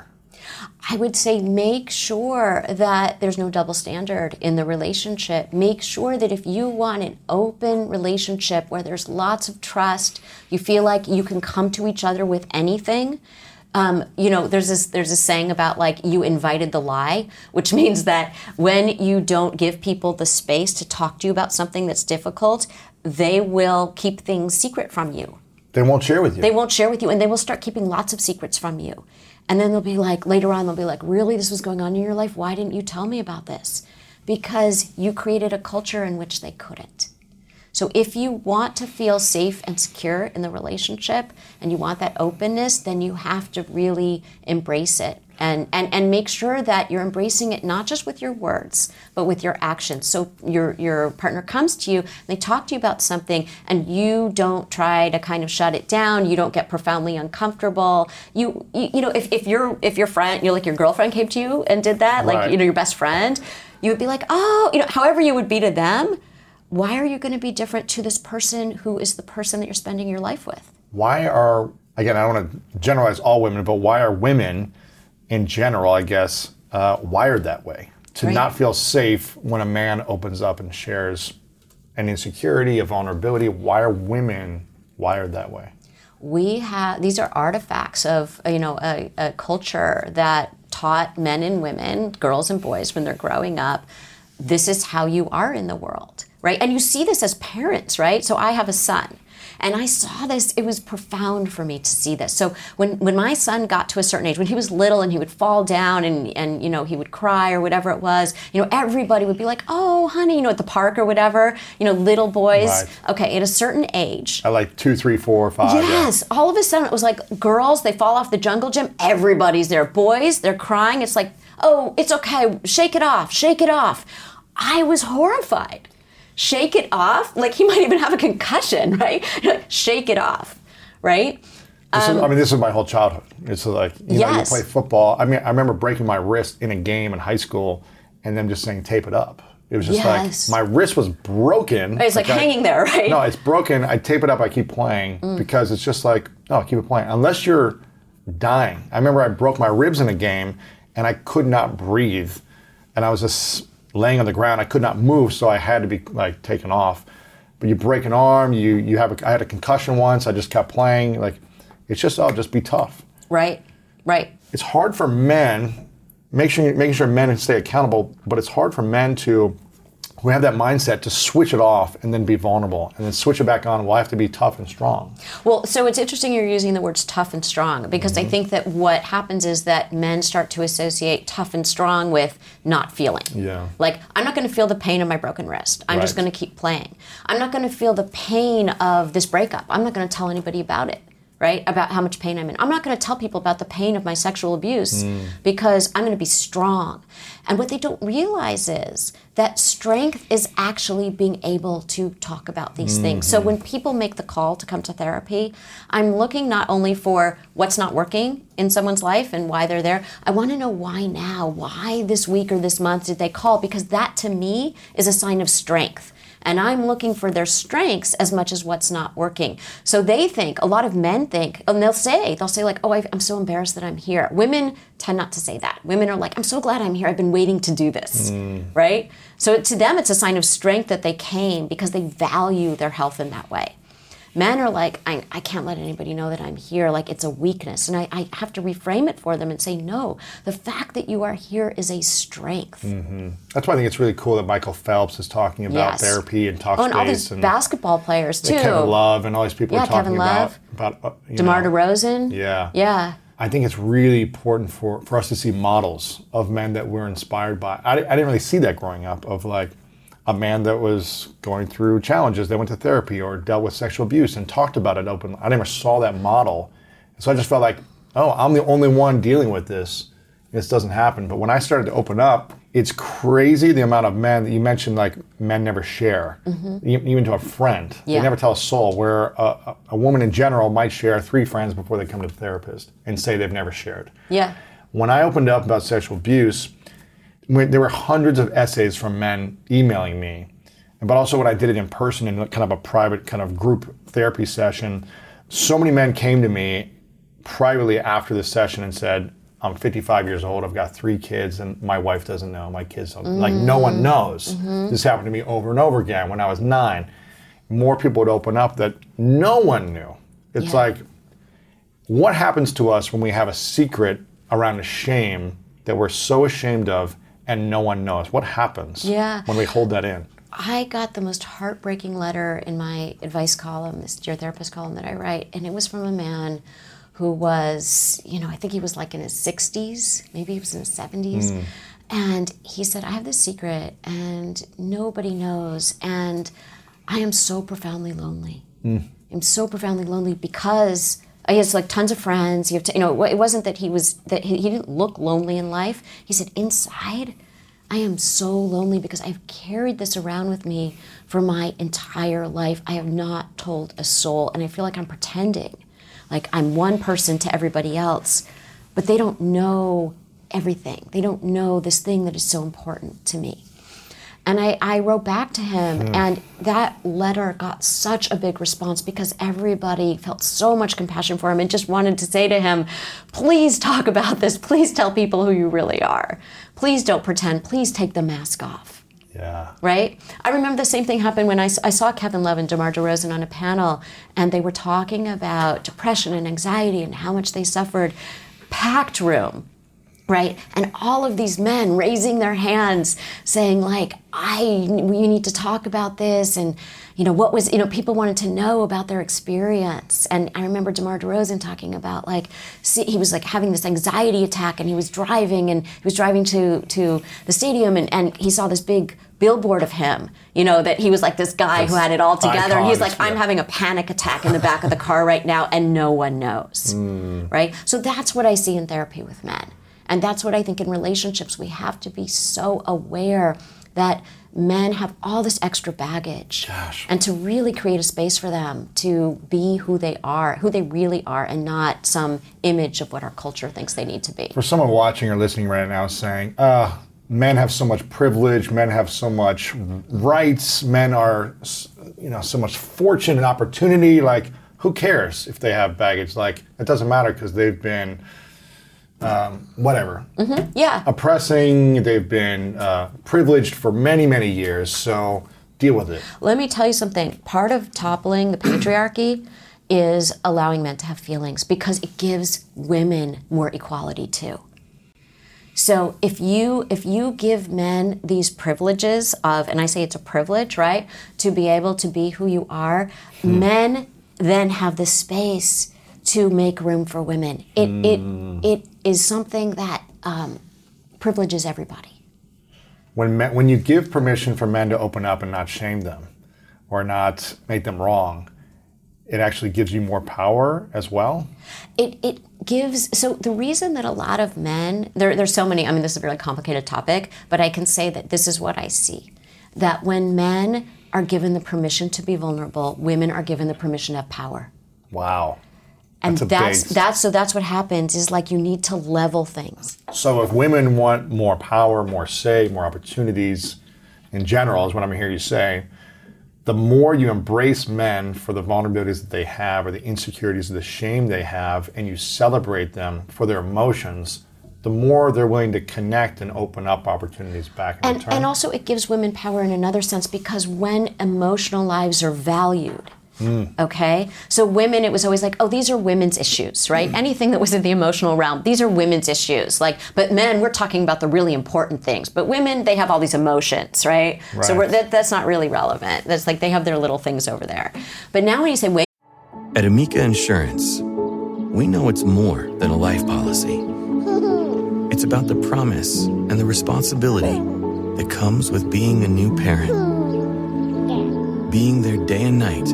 I would say make sure that there's no double standard in the relationship. Make sure that if you want an open relationship where there's lots of trust, you feel like you can come to each other with anything. Um, you know, there's this there's this saying about like you invited the lie, which means that when you don't give people the space to talk to you about something that's difficult, they will keep things secret from you. They won't share with you. They won't share with you, and they will start keeping lots of secrets from you. And then they'll be like, later on, they'll be like, really, this was going on in your life? Why didn't you tell me about this? Because you created a culture in which they couldn't. So if you want to feel safe and secure in the relationship and you want that openness, then you have to really embrace it and, and, and make sure that you're embracing it not just with your words, but with your actions. So your, your partner comes to you, and they talk to you about something, and you don't try to kind of shut it down. You don't get profoundly uncomfortable. You, you, you know, if, if your if your friend, you know, like your girlfriend came to you and did that, right. like, you know, your best friend, you would be like, oh, you know, however you would be to them, why are you going to be different to this person who is the person that you're spending your life with? Why are, again, I don't want to generalize all women, but why are women in general, I guess, uh, wired that way? To right. not feel safe when a man opens up and shares an insecurity, a vulnerability. Why are women wired that way? We have, these are artifacts of, you know, a, a culture that taught men and women, girls and boys, when they're growing up, this is how you are in the world, right? And you see this as parents, right? So I have a son. And I saw this, it was profound for me to see this. So when, when my son got to a certain age, when he was little and he would fall down and, and, you know, he would cry or whatever it was, you know, everybody would be like, oh, honey, you know, at the park or whatever, you know, little boys. Right. Okay, at a certain age. At like two, three, four, five. Yes, yeah. All of a sudden it was like girls, they fall off the jungle gym, everybody's there. Boys, they're crying. It's like, oh, it's okay, shake it off, shake it off. I was horrified. Shake it off? Like he might even have a concussion, right? Like, shake it off, right? This Um, is, I mean, this is my whole childhood. It's like, you know, you yes. play football. I mean, I remember breaking my wrist in a game in high school and them just saying, tape it up. It was just Yes. like, my wrist was broken. It's like, I- hanging there, right? No, it's broken. I tape it up, I keep playing because it's just like, no, keep it playing. Unless you're dying. I remember I broke my ribs in a game and I could not breathe. And I was just laying on the ground. I could not move, so I had to be like taken off. But you break an arm, you you have a, I had a concussion once, I just kept playing. Like, it's just, oh, just be tough. Right, right. It's hard for men, make sure, making sure men stay accountable, but it's hard for men to, who have that mindset to switch it off and then be vulnerable and then switch it back on. Well, I have to be tough and strong. Well, so it's interesting you're using the words tough and strong because mm-hmm. I think that what happens is that men start to associate tough and strong with not feeling. Yeah. Like, I'm not going to feel the pain of my broken wrist. I'm Right. just going to keep playing. I'm not going to feel the pain of this breakup. I'm not going to tell anybody about it, right? About how much pain I'm in. I'm not going to tell people about the pain of my sexual abuse mm. because I'm going to be strong. And what they don't realize is that strength is actually being able to talk about these mm-hmm. things. So when people make the call to come to therapy, I'm looking not only for what's not working in someone's life and why they're there, I want to know why now, why this week or this month did they call? Because that to me is a sign of strength. And I'm looking for their strengths as much as what's not working. So they think, a lot of men think, and they'll say, they'll say like, oh, I'm so embarrassed that I'm here. Women tend not to say that. Women are like, I'm so glad I'm here. I've been waiting to do this, mm. right? So to them, it's a sign of strength that they came because they value their health in that way. Men are like, I, I can't let anybody know that I'm here, like it's a weakness. And I, I have to reframe it for them and say, no, the fact that you are here is a strength. Mm-hmm. That's why I think it's really cool that Michael Phelps is talking about Yes. therapy and talk Oh, and space. all these and basketball players too. Kevin Love and all these people Yeah, are talking Kevin about, Love. about uh, you DeMar know, DeRozan. Yeah. Yeah. I think it's really important for, for us to see models of men that we're inspired by. I, I didn't really see that growing up, of like a man that was going through challenges, that went to therapy or dealt with sexual abuse and talked about it openly. I never saw that model. So I just felt like, oh, I'm the only one dealing with this. This doesn't happen. But when I started to open up, it's crazy the amount of men that you mentioned, like men never share, mm-hmm. even to a friend. Yeah. They never tell a soul, where a, a woman in general might share three friends before they come to the therapist and say they've never shared. Yeah. When I opened up about sexual abuse, when there were hundreds of essays from men emailing me, but also when I did it in person in kind of a private kind of group therapy session, so many men came to me privately after the session and said, I'm fifty-five years old, I've got three kids, and my wife doesn't know, my kids don't, mm. like no one knows. Mm-hmm. This happened to me over and over again when I was nine. More people would open up that no one knew. It's yeah. like, what happens to us when we have a secret around a shame that we're so ashamed of and no one knows? What happens yeah. when we hold that in? I got the most heartbreaking letter in my advice column, this Dear Therapist column that I write, and it was from a man who was, you know, I think he was like in his sixties, maybe he was in his seventies. Mm. And he said, I have this secret and nobody knows, and I am so profoundly lonely. Mm. I'm so profoundly lonely because he has like tons of friends. You have to, you know, it wasn't that he was, that he, he didn't look lonely in life. He said, inside, I am so lonely because I've carried this around with me for my entire life. I have not told a soul, and I feel like I'm pretending. Like I'm one person to everybody else, but they don't know everything. They don't know this thing that is so important to me. And I, I wrote back to him, mm. and that letter got such a big response because everybody felt so much compassion for him and just wanted to say to him, please talk about this. Please tell people who you really are. Please don't pretend. Please take the mask off. Yeah. Right? I remember the same thing happened when I, I saw Kevin Love and DeMar DeRozan on a panel, and they were talking about depression and anxiety and how much they suffered. Packed room, right? And all of these men raising their hands saying like, I, we need to talk about this. And, you know, what was, you know, people wanted to know about their experience. And I remember DeMar DeRozan talking about like, see, he was like having this anxiety attack, and he was driving and he was driving to, to the stadium, and, and he saw this big billboard of him, you know, that he was like this guy That's who had it all together. And he's like, I'm yeah. having a panic attack in the back of the car right now, and no one knows, mm. right? So that's what I see in therapy with men. And that's what I think in relationships, we have to be so aware that men have all this extra baggage. Gosh. And to really create a space for them to be who they are, who they really are, and not some image of what our culture thinks they need to be. For someone watching or listening right now saying, uh, men have so much privilege, men have so much rights, men are, you know, so much fortune and opportunity, like, who cares if they have baggage? Like, it doesn't matter because they've been Um, whatever. Mm-hmm. Yeah. Oppressing, they've been uh, privileged for many, many years, so deal with it. Let me tell you something. Part of toppling the patriarchy is allowing men to have feelings, because it gives women more equality too. So if you if you give men these privileges of, and I say it's a privilege, right, to be able to be who you are, hmm. men then have the space to make room for women. It mm. it it is something that um, privileges everybody. When men, when you give permission for men to open up and not shame them, or not make them wrong, it actually gives you more power as well. It it gives, so the reason that a lot of men, there there's so many, I mean, this is a really complicated topic, but I can say that this is what I see. That when men are given the permission to be vulnerable, women are given the permission to have power. Wow. And that's that's, big... that's so that's what happens, is like you need to level things. So if women want more power, more say, more opportunities in general, is what I'm hearing you say, the more you embrace men for the vulnerabilities that they have, or the insecurities or the shame they have, and you celebrate them for their emotions, the more they're willing to connect and open up opportunities back in and, return. And also it gives women power in another sense, because when emotional lives are valued, Mm. Okay? So women, it was always like, oh, these are women's issues, right? Mm. Anything that was in the emotional realm, these are women's issues. Like, but men, we're talking about the really important things. But women, they have all these emotions, right? right. So we're, that, that's not really relevant. That's like they have their little things over there. But now when you say, wait. At Amica Insurance, we know it's more than a life policy. It's about the promise and the responsibility that comes with being a new parent. Being there day and night.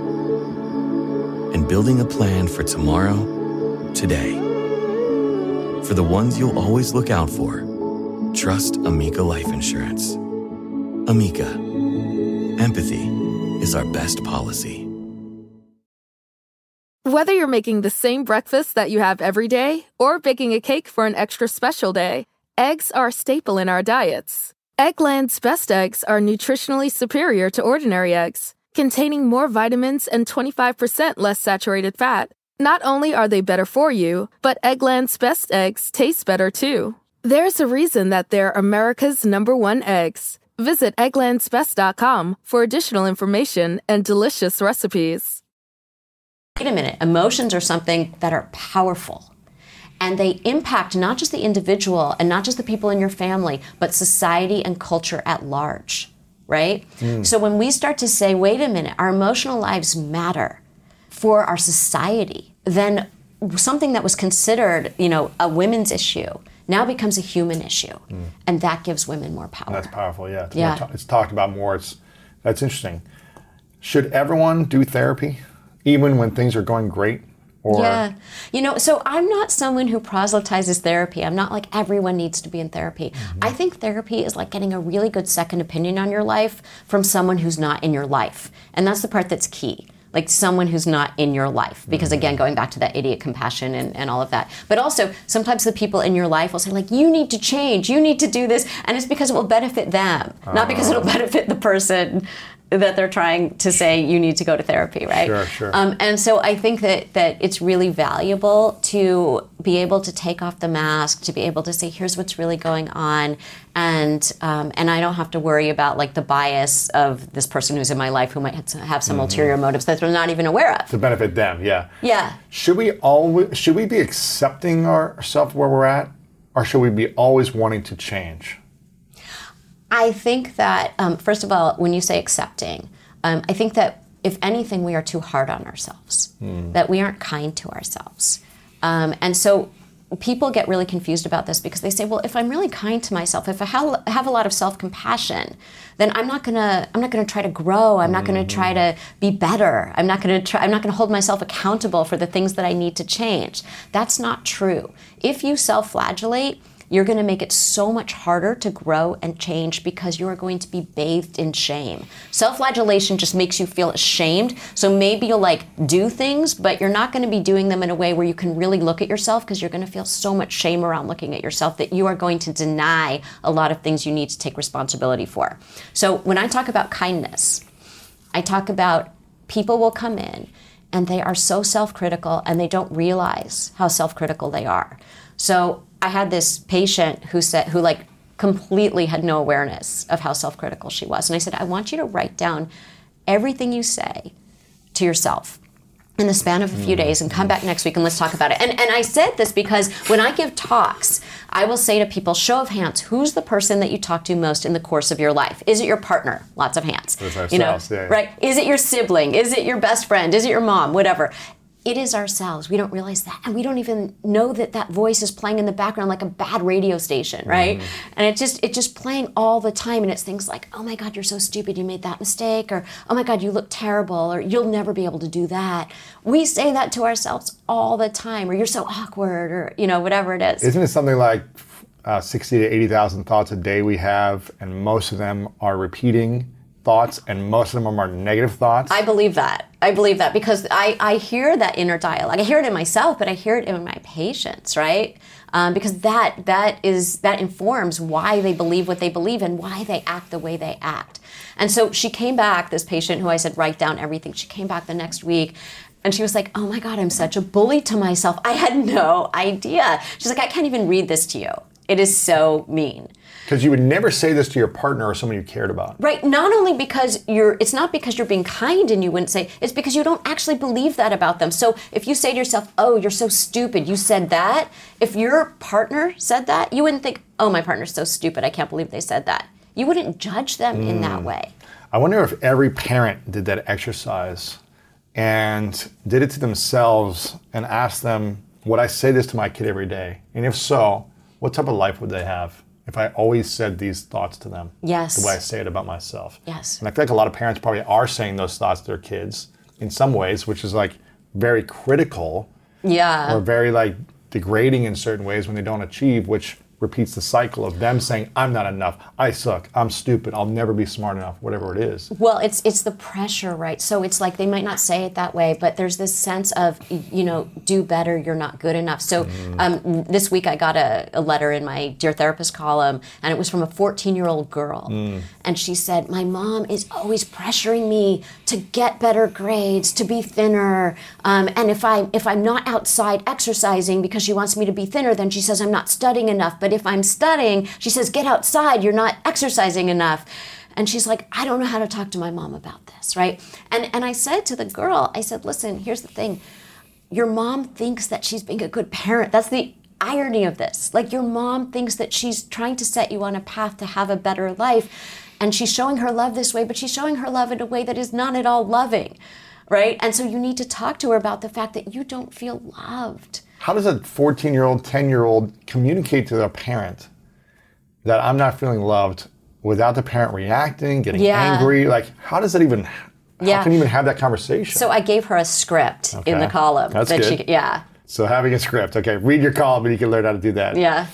And building a plan for tomorrow, today. For the ones you'll always look out for, trust Amica Life Insurance. Amica. Empathy is our best policy. Whether you're making the same breakfast that you have every day or baking a cake for an extra special day, eggs are a staple in our diets. Eggland's Best Eggs are nutritionally superior to ordinary eggs, containing more vitamins and twenty-five percent less saturated fat. Not only are they better for you, but Eggland's Best Eggs taste better too. There's a reason that they're America's number one eggs. Visit egglands best dot com for additional information and delicious recipes. Wait a minute, emotions are something that are powerful. And they impact not just the individual and not just the people in your family, but society and culture at large, right? Mm. So when we start to say, wait a minute, our emotional lives matter for our society, then something that was considered, you know, a women's issue now becomes a human issue. Mm. And that gives women more power. That's powerful, yeah. It's, yeah. More ta- it's talked about more. It's That's interesting. Should everyone do therapy, even when things are going great? Or... Yeah. You know, so I'm not someone who proselytizes therapy. I'm not like everyone needs to be in therapy. Mm-hmm. I think therapy is like getting a really good second opinion on your life from someone who's not in your life. And that's the part that's key. Like someone who's not in your life. Because mm-hmm. again, going back to that idiot compassion and, and all of that. But also, sometimes the people in your life will say like, you need to change, you need to do this. And it's because it will benefit them, uh-huh. not because it'll benefit the person that they're trying to say you need to go to therapy, right? Sure, sure. Um, and so I think that, that it's really valuable to be able to take off the mask, to be able to say, here's what's really going on. And um, and I don't have to worry about like the bias of this person who's in my life who might have some mm-hmm. ulterior motives that they're not even aware of. To benefit them, yeah. Yeah. Should we always, should we be accepting ourselves where we're at? Or should we be always wanting to change? I think that, um, first of all, when you say accepting, um, I think that if anything, we are too hard on ourselves, mm. that we aren't kind to ourselves. Um, and so people get really confused about this because they say, well, if I'm really kind to myself, if I have, have a lot of self-compassion, then I'm not gonna, I'm not gonna try to grow. I'm not gonna try to be better. I'm not gonna try, I'm not gonna hold myself accountable for the things that I need to change. That's not true. If you self-flagellate, you're going to make it so much harder to grow and change because you are going to be bathed in shame. Self-flagellation just makes you feel ashamed. So maybe you'll like do things, but you're not going to be doing them in a way where you can really look at yourself because you're going to feel so much shame around looking at yourself that you are going to deny a lot of things you need to take responsibility for. So when I talk about kindness, I talk about people will come in and they are so self-critical and they don't realize how self-critical they are. So I had this patient who said, who like completely had no awareness of how self-critical she was. And I said, I want you to write down everything you say to yourself in the span of a few days and come back next week and let's talk about it. And and I said this because when I give talks, I will say to people, show of hands, who's the person that you talk to most in the course of your life? Is it your partner? Lots of hands. You know, yeah. Right? Is it your sibling? Is it your best friend? Is it your mom? Whatever. It is ourselves. We don't realize that. And we don't even know that that voice is playing in the background like a bad radio station, right? Mm. And it just it's just playing all the time. And it's things like, oh my God, you're so stupid. You made that mistake. Or, oh my God, you look terrible. Or you'll never be able to do that. We say that to ourselves all the time. Or you're so awkward. Or, you know, whatever it is. Isn't it something like uh, sixty to eighty thousand thoughts a day we have, and most of them are repeating thoughts, and most of them are negative thoughts? I believe that. I believe that because I, I hear that inner dialogue. I hear it in myself, but I hear it in my patients, right? Um, because that that is that informs why they believe what they believe and why they act the way they act. And so she came back, this patient who I said, write down everything. She came back the next week and she was like, oh my God, I'm such a bully to myself. I had no idea. She's like, I can't even read this to you. It is so mean. Because you would never say this to your partner or someone you cared about. Right. Not only because you're, it's not because you're being kind and you wouldn't say, it's because you don't actually believe that about them. So if you say to yourself, oh, you're so stupid, you said that. If your partner said that, you wouldn't think, oh, my partner's so stupid, I can't believe they said that. You wouldn't judge them mm. in that way. I wonder if every parent did that exercise and did it to themselves and asked them, would I say this to my kid every day? And if so, what type of life would they have? If I always said these thoughts to them, yes, the way I say it about myself. Yes. And I feel like a lot of parents probably are saying those thoughts to their kids in some ways, which is like very critical. Yeah. Or very like degrading in certain ways when they don't achieve, which repeats the cycle of them saying, I'm not enough, I suck, I'm stupid, I'll never be smart enough, whatever it is. Well, it's it's the pressure, right? So it's like they might not say it that way, but there's this sense of, you know, do better, you're not good enough. So mm. um, this week I got a, a letter in my Dear Therapist column, and it was from a fourteen-year-old girl. Mm. And she said, my mom is always pressuring me to get better grades, to be thinner. Um, and if, I, if I'm not outside exercising because she wants me to be thinner, then she says I'm not studying enough. But if I'm studying, she says, get outside, you're not exercising enough. And she's like, I don't know how to talk to my mom about this, right? And and I said to the girl, I said, listen, here's the thing. Your mom thinks that she's being a good parent. That's the irony of this. Like, your mom thinks that she's trying to set you on a path to have a better life. And she's showing her love this way, but she's showing her love in a way that is not at all loving, right? And so you need to talk to her about the fact that you don't feel loved. How does a fourteen-year-old, ten-year-old communicate to their parent that I'm not feeling loved without the parent reacting, getting yeah. angry? Like, how does that even, how yeah. can you even have that conversation? So I gave her a script okay. in the column. That's that good. She, yeah. So having a script. Okay, read your column and you can learn how to do that. Yeah.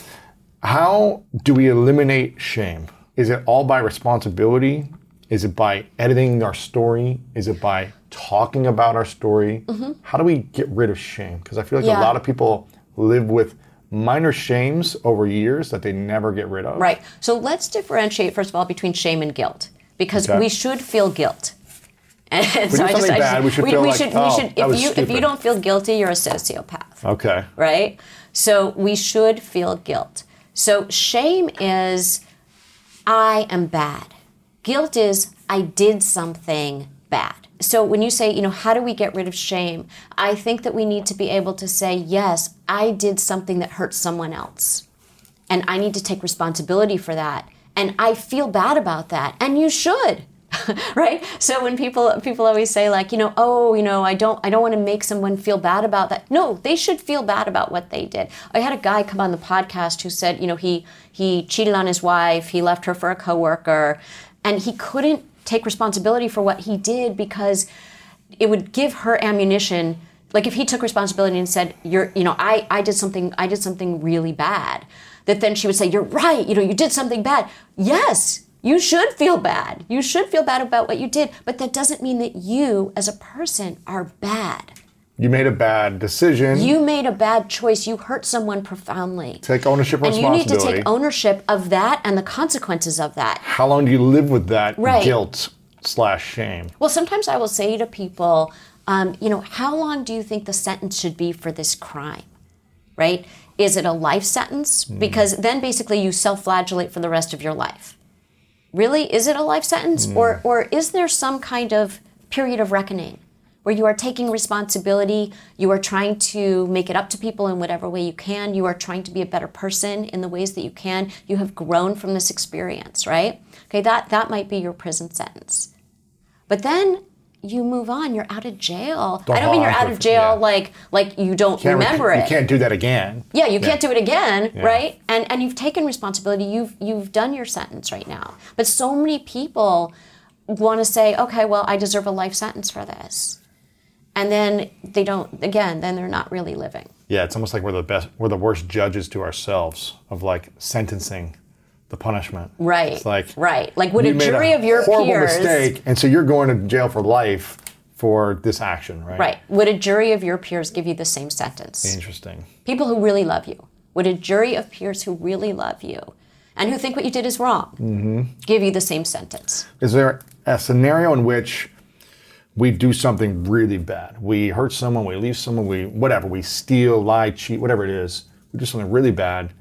How do we eliminate shame? Is it all by responsibility? Is it by editing our story? Is it by talking about our story? Mm-hmm. How do we get rid of shame? Because I feel like yeah. a lot of people live with minor shames over years that they never get rid of. Right. So let's differentiate, first of all, between shame and guilt. Because okay. we should feel guilt. And we so do I just, I bad, just, we should we, feel we like, should, oh, we should, that if was you stupid. If you don't feel guilty, you're a sociopath. Okay. Right? So we should feel guilt. So shame is, I am bad. Guilt is, I did something bad. So when you say, you know, how do we get rid of shame? I think that we need to be able to say, yes, I did something that hurt someone else. And I need to take responsibility for that. And I feel bad about that. And you should. Right? So when people people always say, like, you know, oh, you know, I don't I don't want to make someone feel bad about that. No, they should feel bad about what they did. I had a guy come on the podcast who said, you know, he he cheated on his wife, he left her for a coworker, and he couldn't take responsibility for what he did because it would give her ammunition. Like, if he took responsibility and said, you're, you know, I, I did something I did something really bad, that then she would say, you're right, you know, you did something bad. Yes. You should feel bad. You should feel bad about what you did, but that doesn't mean that you, as a person, are bad. You made a bad decision. You made a bad choice. You hurt someone profoundly. Take ownership and responsibility. And you need to take ownership of that and the consequences of that. How long do you live with that right. guilt slash shame? Well, sometimes I will say to people, um, you know, how long do you think the sentence should be for this crime, right? Is it a life sentence? Mm. Because then basically you self-flagellate for the rest of your life. Really? Is it a life sentence? Mm. Or or is there some kind of period of reckoning where you are taking responsibility, you are trying to make it up to people in whatever way you can, you are trying to be a better person in the ways that you can, you have grown from this experience, right? Okay, that, that might be your prison sentence. But then you move on, you're out of jail. Don't I don't mean you're out of jail yeah. like like you don't can't remember rec- it. You can't do that again. Yeah, you yeah. can't do it again, yeah. right? And and you've taken responsibility. You've you've done your sentence right now. But so many people want to say, okay, well, I deserve a life sentence for this. And then they don't, again, then they're not really living. Yeah, it's almost like we're the best, we're the worst judges to ourselves of like sentencing the punishment. Right. It's like, right. Like, would a jury a of your horrible peers... mistake, and so you're going to jail for life for this action, right? Right. Would a jury of your peers give you the same sentence? Interesting. People who really love you. Would a jury of peers who really love you and who think what you did is wrong mm-hmm. give you the same sentence? Is there a scenario in which we do something really bad? We hurt someone, we leave someone, we whatever, we steal, lie, cheat, whatever it is. We do something really bad.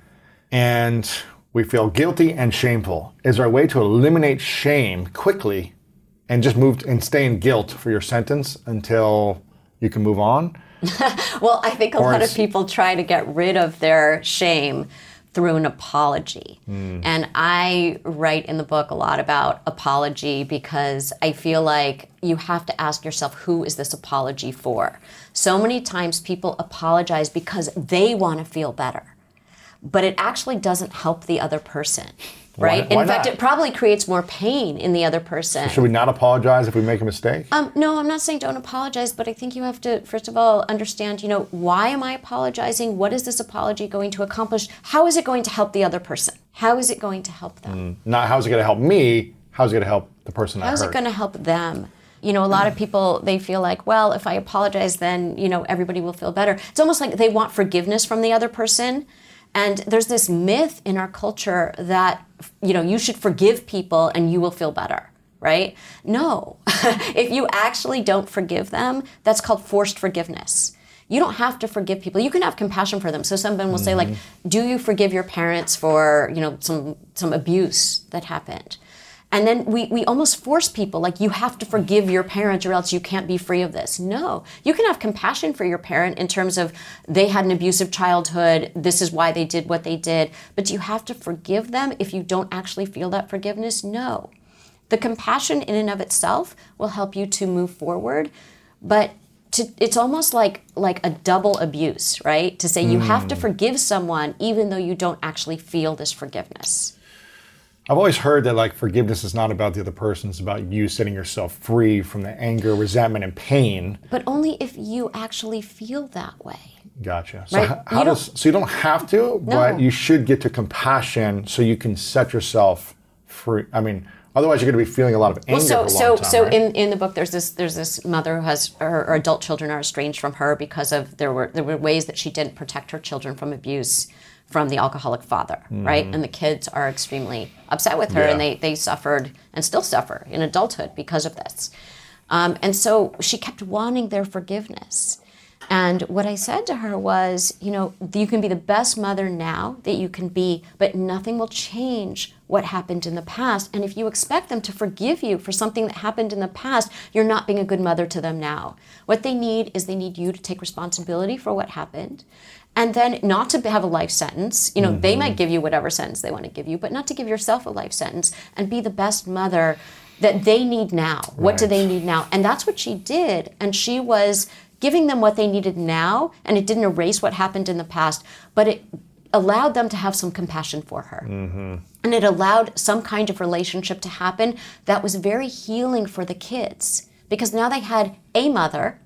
and we feel guilty and shameful. Is there a way to eliminate shame quickly and just move and stay in guilt for your sentence until you can move on? Well, I think a Or lot is- of people try to get rid of their shame through an apology. Mm. And I write in the book a lot about apology because I feel like you have to ask yourself, who is this apology for? So many times people apologize because they want to feel better, but it actually doesn't help the other person, right? Why- why in fact, not? it probably creates more pain in the other person. Should we not apologize if we make a mistake? Um, no, I'm not saying don't apologize, but I think you have to, first of all, understand, you know, why am I apologizing? What is this apology going to accomplish? How is it going to help the other person? How is it going to help them? Not how's it going to help me, how's it going to help the person I How is hurt? it going to help them? You know, a lot of people, they feel like, well, if I apologize, then, you know, everybody will feel better. It's almost like they want forgiveness from the other person. And there's this myth in our culture that, you know, you should forgive people and you will feel better, right? No. If you actually don't forgive them, that's called forced forgiveness. You don't have to forgive people. You can have compassion for them. So someone will say, like, do you forgive your parents for, you know, some some abuse that happened? And then we, we almost force people, like, you have to forgive your parent or else you can't be free of this. No, you can have compassion for your parent in terms of they had an abusive childhood, this is why they did what they did, but do you have to forgive them if you don't actually feel that forgiveness? No. The compassion in and of itself will help you to move forward, but to, it's almost like, like a double abuse, right? To say you have to forgive someone even though you don't actually feel this forgiveness. I've always heard that like forgiveness is not about the other person, it's about you setting yourself free from the anger, resentment, and pain. But only if you actually feel that way. Gotcha. So Right. h- how You does so you don't have to, but No. you should get to compassion so you can set yourself free. I mean, otherwise you're going to be feeling a lot of anger Well, so for a long so time. so right? in, in the book, there's this there's this mother who has her, her adult children are estranged from her because of there were there were ways that she didn't protect her children from abuse from the alcoholic father, right? And the kids are extremely upset with her, Yeah. and they they suffered and still suffer in adulthood because of this. Um, and so she kept wanting their forgiveness. And what I said to her was, you know, you can be the best mother now that you can be, but nothing will change what happened in the past. And if you expect them to forgive you for something that happened in the past, you're not being a good mother to them now. What they need is they need you to take responsibility for what happened. And then not to have a life sentence. You know, they might give you whatever sentence they want to give you, but not to give yourself a life sentence, and be the best mother that they need now. What do Right. they need now? And that's what she did. And she was giving them what they needed now, and it didn't erase what happened in the past, but it allowed them to have some compassion for her. And it allowed some kind of relationship to happen that was very healing for the kids, because now they had a mother,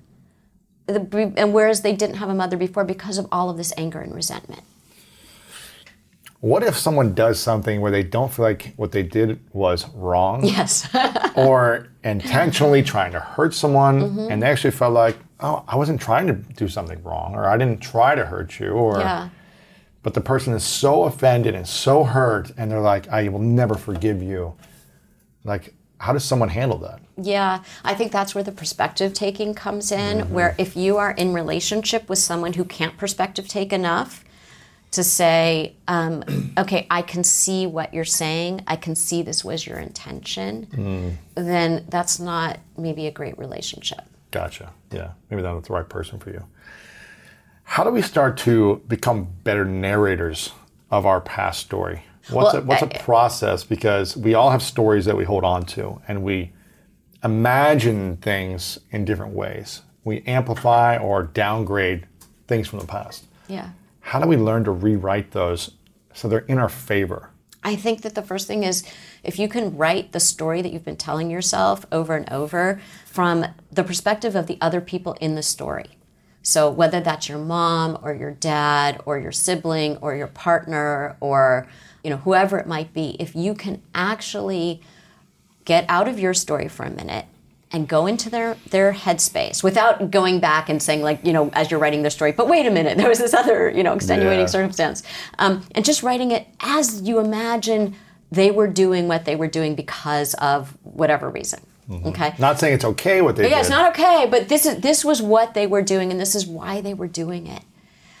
the, and whereas they didn't have a mother before because of all of this anger and resentment. What if someone does something where they don't feel like what they did was wrong? Yes. Or intentionally trying to hurt someone, Mm-hmm. and they actually felt like, oh, I wasn't trying to do something wrong, or I didn't try to hurt you, or Yeah. but the person is so offended and so hurt, and they're like, I will never forgive you. Like, how does someone handle that? Yeah, I think that's where the perspective taking comes in, Mm-hmm. where if you are in relationship with someone who can't perspective take enough, to say, um, okay, I can see what you're saying, I can see this was your intention, Mm. then that's not maybe a great relationship. Gotcha. Yeah, maybe that's not the right person for you. How do we start to become better narrators of our past story? What's, Well, a, what's I- a process? Because we all have stories that we hold on to, and we imagine things in different ways. We amplify or downgrade things from the past. Yeah. How do we learn to rewrite those so they're in our favor? I think that the first thing is if you can write the story that you've been telling yourself over and over from the perspective of the other people in the story. So whether that's your mom or your dad or your sibling or your partner or, you know, whoever it might be, if you can actually get out of your story for a minute and go into their, their headspace without going back and saying, like, you know, as you're writing their story, but wait a minute, there was this other, you know, extenuating Yeah. circumstance. Um, and just writing it as you imagine they were doing what they were doing because of whatever reason. Okay? Not saying it's okay what they Yeah, did. it's not okay, but this is this was what they were doing, and this is why they were doing it.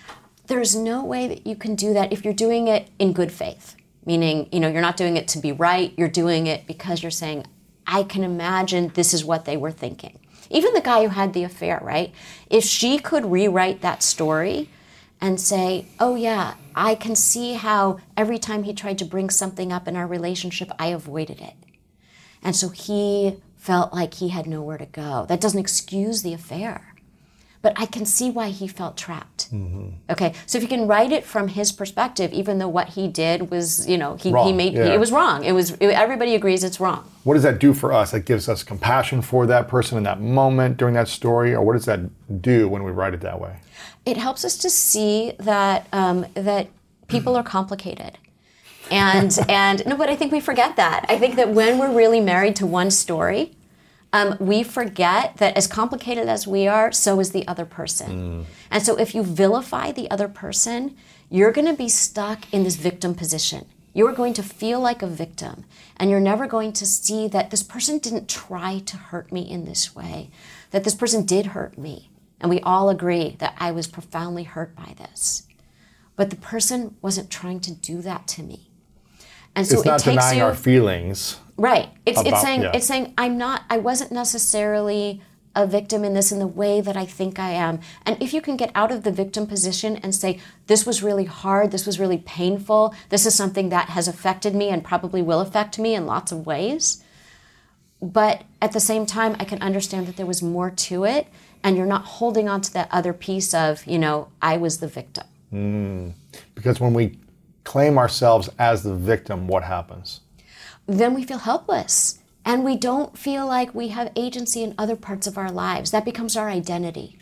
there's no way that you can do that if you're doing it in good faith. Meaning, you know, you're not doing it to be right, you're doing it because you're saying, I can imagine this is what they were thinking. Even the guy who had the affair, right? If she could rewrite that story and say, oh yeah, I can see how every time he tried to bring something up in our relationship, I avoided it. And so he felt like he had nowhere to go. That doesn't excuse the affair. But I can see why he felt trapped. Mm-hmm. Okay, so if you can write it from his perspective, even though what he did was, you know, he, wrong. he made yeah. it was wrong. It was it, everybody agrees it's wrong. What does that do for us? It gives us compassion for that person in that moment during that story, or what does that do when we write it that way? It helps us to see that um, that people are complicated. And and no, but I think we forget that. I think that when we're really married to one story, Um, we forget that as complicated as we are, so is the other person. Mm. And so if you vilify the other person, you're going to be stuck in this victim position. You're going to feel like a victim, and you're never going to see that this person didn't try to hurt me in this way, that this person did hurt me. And we all agree that I was profoundly hurt by this. But the person wasn't trying to do that to me. And so it's not it takes denying you, our feelings. Right. It's about, it's saying yeah. it's saying I'm not I wasn't necessarily a victim in this in the way that I think I am. And if you can get out of the victim position and say, this was really hard, this was really painful, this is something that has affected me and probably will affect me in lots of ways. But at the same time, I can understand that there was more to it, and you're not holding on to that other piece of, you know, I was the victim. Mm. Because when we claim ourselves as the victim, what happens? Then we feel helpless, and we don't feel like we have agency in other parts of our lives. That becomes our identity.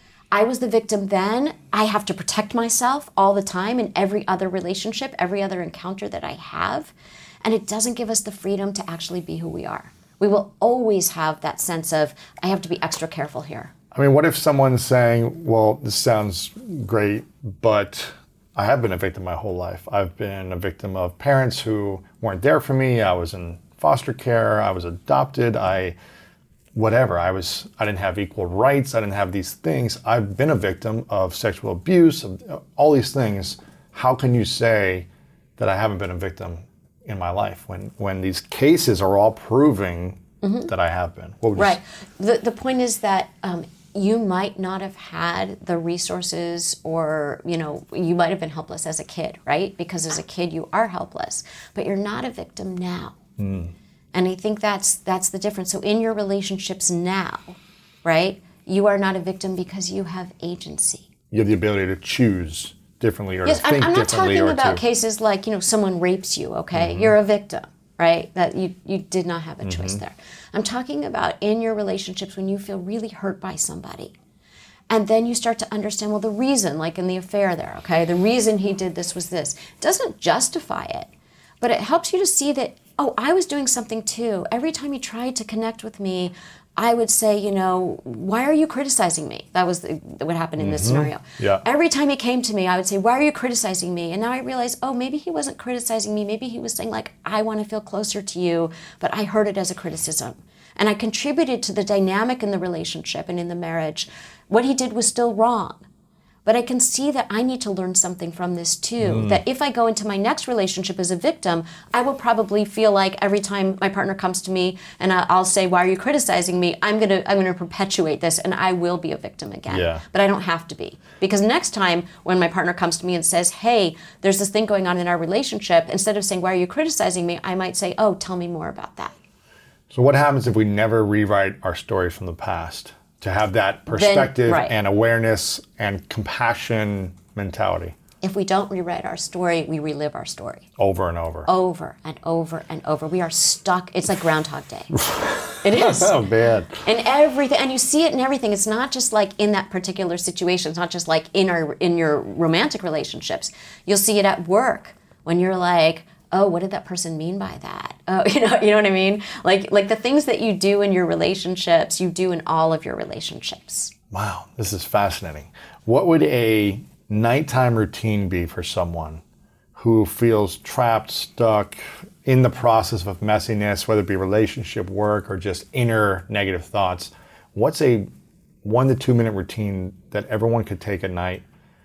I was the victim then. I have to protect myself all the time in every other relationship, every other encounter that I have, and it doesn't give us the freedom to actually be who we are. We will always have that sense of, I have to be extra careful here. I mean, what if someone's saying, well, this sounds great, but I have been a victim my whole life. I've been a victim of parents who weren't there for me. I was in foster care. I was adopted. I, whatever. I was. I didn't have equal rights. I didn't have these things. I've been a victim of sexual abuse, of all these things. How can you say that I haven't been a victim in my life when, when these cases are all proving mm-hmm. that I have been? What would you right. The, the point is that um, you might not have had the resources, or, you know, you might have been helpless as a kid, right? Because as a kid you are helpless, but you're not a victim now. Mm. And I think that's that's the difference. So in your relationships now, right, you are not a victim because you have agency. You have the ability to choose differently, or yes, to think I'm, I'm not differently. talking or about to... cases like, you know, someone rapes you, okay? Mm-hmm. You're a victim, right? That you, you did not have a mm-hmm. choice there. I'm talking about in your relationships when you feel really hurt by somebody. And then you start to understand, well, the reason, like in the affair there, okay, the reason he did this was this. It doesn't justify it, but it helps you to see that, oh, I was doing something too. Every time he tried to connect with me, I would say, you know, why are you criticizing me? That was the, what happened in mm-hmm. this scenario. Yeah. Every time he came to me, I would say, why are you criticizing me? And now I realize, oh, maybe he wasn't criticizing me. Maybe he was saying, like, I want to feel closer to you, but I heard it as a criticism. And I contributed to the dynamic in the relationship and in the marriage. What he did was still wrong. But I can see that I need to learn something from this too. Mm. That if I go into my next relationship as a victim, I will probably feel like every time my partner comes to me and I'll say, why are you criticizing me? I'm gonna I'm gonna perpetuate this, and I will be a victim again. Yeah. But I don't have to be. Because next time when my partner comes to me and says, hey, there's this thing going on in our relationship, instead of saying, why are you criticizing me? I might say, oh, tell me more about that. So what happens if we never rewrite our stories from the past? To have that perspective then, right. and awareness and compassion mentality. If we don't rewrite our story, we relive our story. Over and over. Over and over and over. We are stuck. It's like Groundhog Day. It is. Oh, bad. And everything, and you see it in everything. It's not just like in that particular situation. It's not just like in our in your romantic relationships. You'll see it at work when you're like, oh, what did that person mean by that? Oh, you know, you know what I mean? Like, like the things that you do in your relationships, you do in all of your relationships. Wow, this is fascinating. What would a nighttime routine be for someone who feels trapped, stuck in the process of messiness, whether it be relationship, work, or just inner negative thoughts? What's a one to two minute routine that everyone could take at night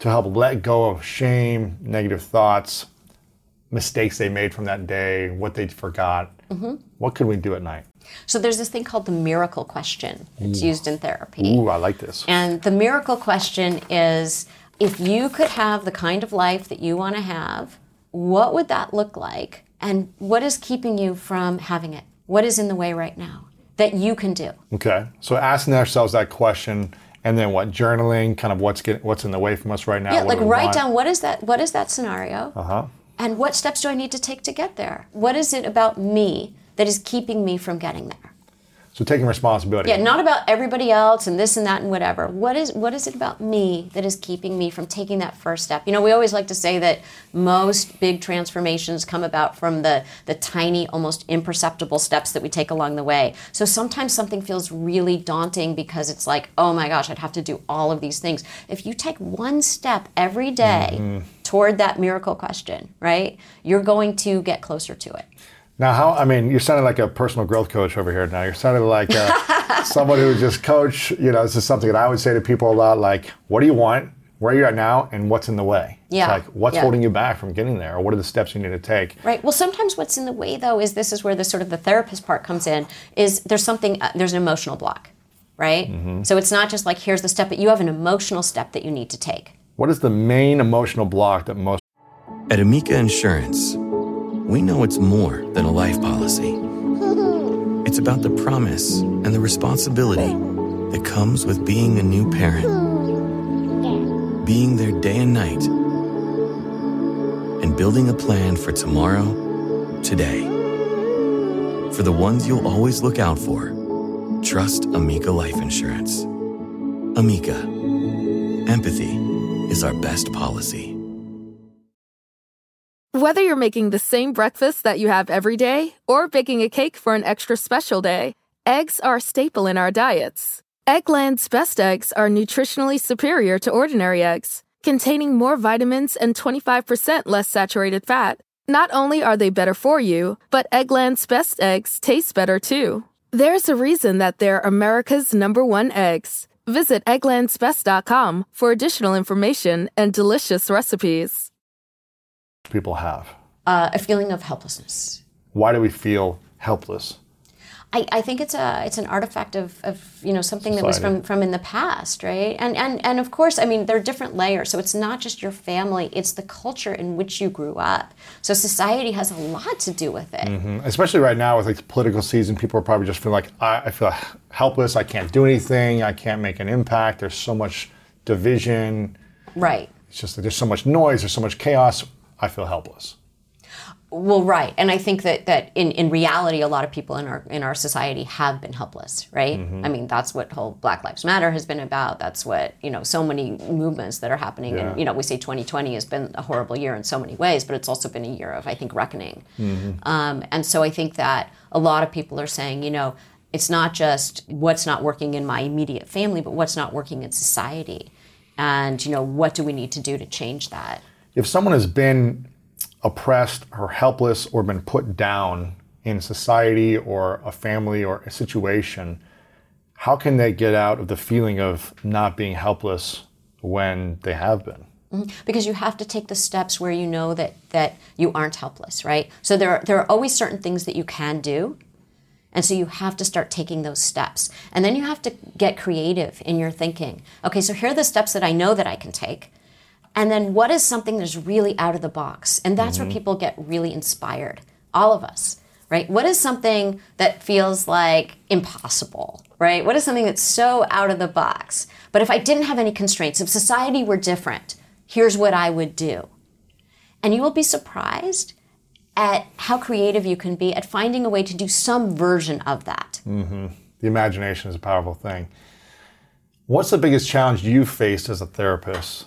to help let go of shame, negative thoughts, mistakes they made from that day, what they forgot. Mm-hmm. What could we do at night? So there's this thing called the miracle question. It's Ooh. used in therapy. Ooh, I like this. And the miracle question is, if you could have the kind of life that you want to have, what would that look like? And what is keeping you from having it? What is in the way right now that you can do? Okay. So asking ourselves that question, and then what? Journaling, kind of what's getting, what's in the way from us right now. Yeah, what like write want? down what is that what is that scenario? Uh-huh. And what steps do I need to take to get there? What is it about me that is keeping me from getting there? So taking responsibility. Yeah, not about everybody else and this and that and whatever. What is what is it about me that is keeping me from taking that first step? You know, we always like to say that most big transformations come about from the, the tiny, almost imperceptible steps that we take along the way. So sometimes something feels really daunting because it's like, oh my gosh, I'd have to do all of these things. If you take one step every day mm-hmm. toward that miracle question, right, you're going to get closer to it. Now, how, I mean, you're sounding like a personal growth coach over here now. You're sounding like uh, someone who just coach, you know, this is something that I would say to people a lot, like, what do you want, where you're at now, and what's in the way? Yeah. It's like, what's yeah. holding you back from getting there, or what are the steps you need to take? Right. Well, sometimes what's in the way, though, is this is where the sort of the therapist part comes in, is there's something, uh, there's an emotional block, right? Mm-hmm. So it's not just like, here's the step, but you have an emotional step that you need to take. What is the main emotional block that most... At Amica Insurance, we know it's more than a life policy. It's about the promise and the responsibility that comes with being a new parent. Being there day and night. And building a plan for tomorrow, today. For the ones you'll always look out for, trust Amica Life Insurance. Amica. Empathy is our best policy. Whether you're making the same breakfast that you have every day or baking a cake for an extra special day, eggs are a staple in our diets. Eggland's Best Eggs are nutritionally superior to ordinary eggs, containing more vitamins and twenty-five percent less saturated fat. Not only are they better for you, but Eggland's Best Eggs taste better too. There's a reason that they're America's number one eggs. Visit egglands best dot com for additional information and delicious recipes. People have? Uh, a feeling of helplessness. Why do we feel helpless? I, I think it's a it's an artifact of, of you know something Society. that was from, from in the past, right? And and and of course, I mean, there are different layers. So it's not just your family; it's the culture in which you grew up. So society has a lot to do with it. Mm-hmm. Especially right now with like the political season, people are probably just feeling like I, I feel helpless. I can't do anything. I can't make an impact. There's so much division. Right. It's just like there's so much noise. There's so much chaos. I feel helpless. Well, right, and I think that, that in, in reality, a lot of people in our in our society have been helpless, right? Mm-hmm. I mean, that's what whole Black Lives Matter has been about. That's what, you know, so many movements that are happening. Yeah. And, you know, we say twenty twenty has been a horrible year in so many ways, but it's also been a year of, I think, reckoning. Mm-hmm. Um, and so I think that a lot of people are saying, you know, it's not just what's not working in my immediate family, but what's not working in society. And, you know, what do we need to do to change that? If someone has been oppressed or helpless or been put down in society or a family or a situation, how can they get out of the feeling of not being helpless when they have been? Mm-hmm. Because you have to take the steps where you know that that you aren't helpless, right? So there are, there are always certain things that you can do. And so you have to start taking those steps. And then you have to get creative in your thinking. Okay, so here are the steps that I know that I can take. And then what is something that's really out of the box? And that's mm-hmm. where people get really inspired. All of us, right? What is something that feels like impossible, right? What is something that's so out of the box? But if I didn't have any constraints, if society were different, here's what I would do. And you will be surprised at how creative you can be at finding a way to do some version of that. Mm-hmm. The imagination is a powerful thing. What's the biggest challenge you faced as a therapist